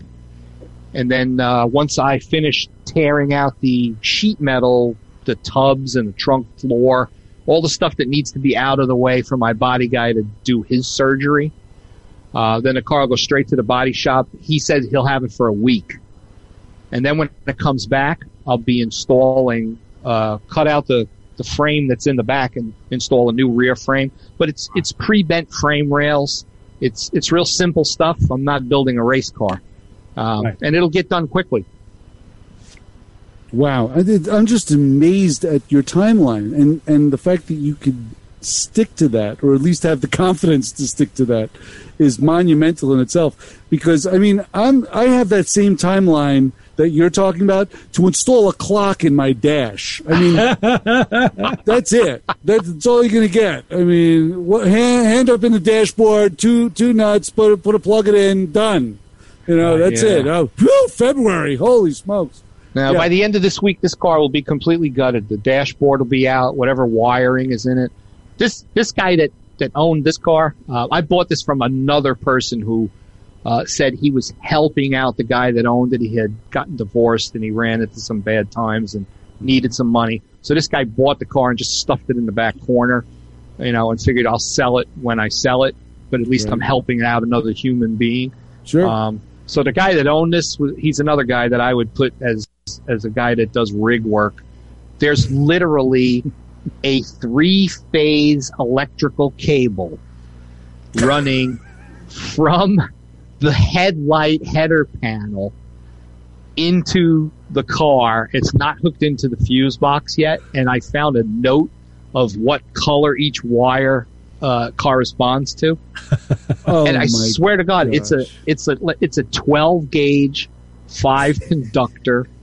and then uh, once I finish tearing out the sheet metal, the tubs and the trunk floor, all the stuff that needs to be out of the way for my body guy to do his surgery. Uh, then the car will go straight to the body shop. He says he'll have it for a week. And then when it comes back, I'll be installing, uh, cut out the, the frame that's in the back and install a new rear frame. But it's, it's pre-bent frame rails. It's, it's real simple stuff. I'm not building a race car. Um, Right. and it'll get done quickly. Wow, I did, I'm just amazed at your timeline and and the fact that you could stick to that, or at least have the confidence to stick to that, is monumental in itself. Because I mean, I'm I have that same timeline that you're talking about to install a clock in my dash. I mean, that's it. That's all you're gonna get. I mean, what, hand, hand up in the dashboard, two two nuts, put a, put a plug it in, done. You know, that's yeah. it. Oh, whew, February, holy smokes! Now, Yeah. by the end of this week, this car will be completely gutted. The dashboard will be out, whatever wiring is in it. This this guy that, that owned this car, uh, I bought this from another person who uh, said he was helping out the guy that owned it. He had gotten divorced and he ran into some bad times and needed some money. So this guy bought the car and just stuffed it in the back corner, you know, and figured I'll sell it when I sell it. But at least Right. I'm helping out another human being. Sure. Um, so the guy that owned this, he's another guy that I would put as as a guy that does rig work. There's literally a three-phase electrical cable running from the headlight header panel into the car. It's not hooked into the fuse box yet, and I found a note of what color each wire uh, corresponds to. Oh, and I my swear to God, it's a gosh. it's a it's a twelve gauge, five conductor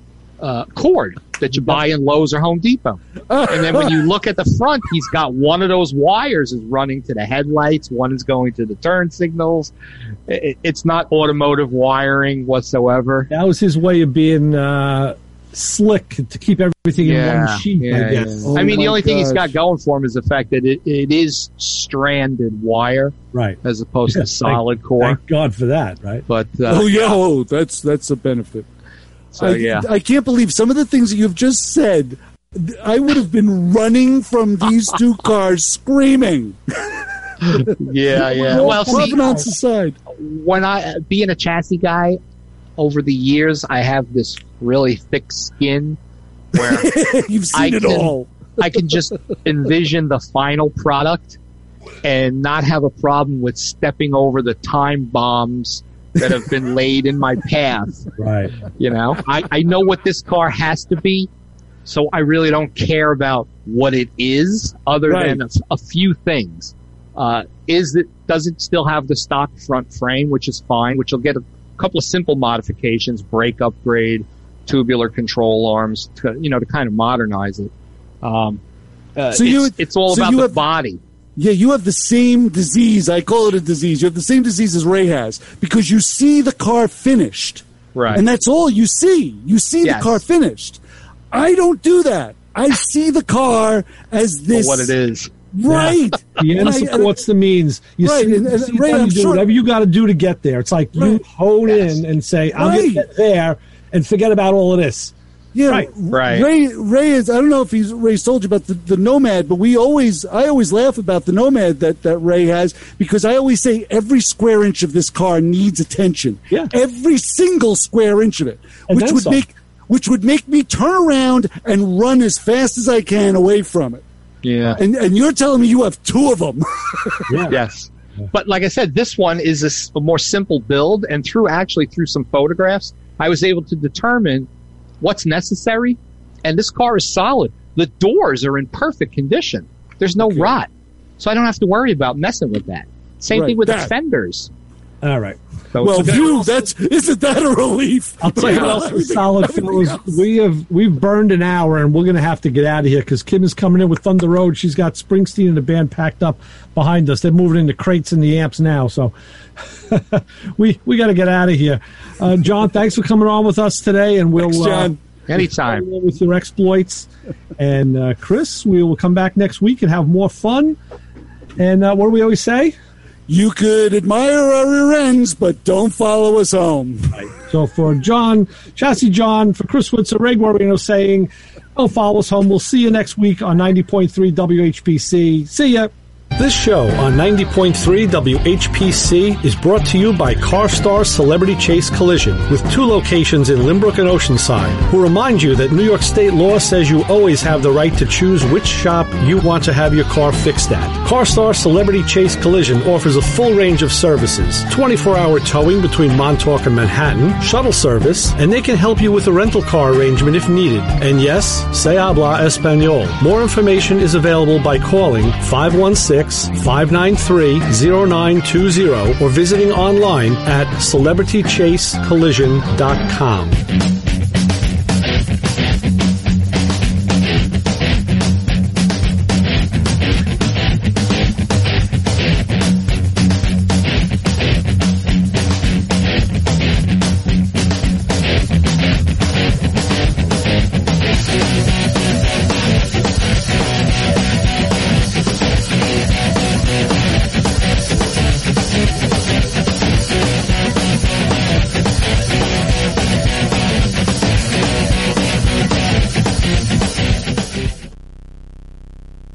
uh, cord that you buy in Lowe's or Home Depot. And then when you look at the front, he's got one of those wires is running to the headlights, one is going to the turn signals. It, it's not automotive wiring whatsoever. That was his way of being uh, slick to keep everything Yeah, in one sheet, yeah, I guess. yeah. Oh I mean, the my only thing he's gosh. got going for him is the fact that it, it is stranded wire Right. as opposed Yes, to solid thank, core. Thank God for that, right? But uh, Oh yeah, oh, that's that's a benefit. so I, yeah, I can't believe some of the things that you've just said. I would have been running from these two cars screaming. yeah, yeah. All Well, see, provenance aside. when I being a chassis guy, over the years, I have this really thick skin where You've seen I it can- all. I can just envision the final product and not have a problem with stepping over the time bombs that have been laid in my path. Right. You know, I, I know what this car has to be, so I really don't care about what it is other Right. than a, a few things. Uh, is it, does it still have the stock front frame, which is fine, which will get a couple of simple modifications, brake upgrade, tubular control arms, to, you know, to kind of modernize it. Um, uh, So it's, you- it's all so about you the have- body. Yeah, you have the same disease. I call it a disease. You have the same disease as Ray has because you see the car finished. Right. And that's all you see. You see Yes. the car finished. I don't do that. I see the car as For this. what it is. Right. The end And I- supports the means. You Right, see, and- and you see Ray, how I'm you do sure- whatever you got to do to get there. It's like you Right. hone Yes. in and say, "I'm Right. going to get there," and forget about all of this. Yeah, Right, right. Ray, Ray is. I don't know if he's Ray's told you about the, the Nomad, but we always, I always laugh about the Nomad that, that Ray has because I always say every square inch of this car needs attention. Yeah. every single square inch of it, And which then would some. make which would make me turn around and run as fast as I can away from it. Yeah. And and you're telling me you have two of them? Yeah. Yes. But like I said, this one is a, s- a more simple build, and through actually through some photographs, I was able to determine what's necessary, and this car is solid. The doors are in perfect condition. There's no rot, so I don't have to worry about messing with that. Same Right, thing with the that. fenders. All right. So Well, it's- phew, that's isn't that a relief? I'll tell you what else is solid, Everything fellas. else. We have we've burned an hour, and we're going to have to get out of here because Kim is coming in with Thunder Road. She's got Springsteen and the band packed up behind us. They're moving into crates and the amps now, so we we got to get out of here. Uh, John, thanks for coming on with us today, and we'll Thanks, John. Uh, anytime. go on with your exploits. And uh, Chris, we will come back next week and have more fun. And uh, what do we always say? You could admire our rear ends, but don't follow us home. So for John, Chassis John, for Chris Witzer, Ray Guarino saying, don't follow us home. We'll see you next week on ninety point three W H P C. See ya. This show on ninety point three W H P C is brought to you by CarStar Celebrity Chase Collision, with two locations in Limbrook and Oceanside, who remind you that New York state law says you always have the right to choose which shop you want to have your car fixed at. CarStar Celebrity Chase Collision offers a full range of services, twenty-four hour towing between Montauk and Manhattan, shuttle service, and they can help you with a rental car arrangement if needed. And yes, se habla español. More information is available by calling five one six, five nine three, zero nine two zero or visiting online at celebrity chase collision dot com.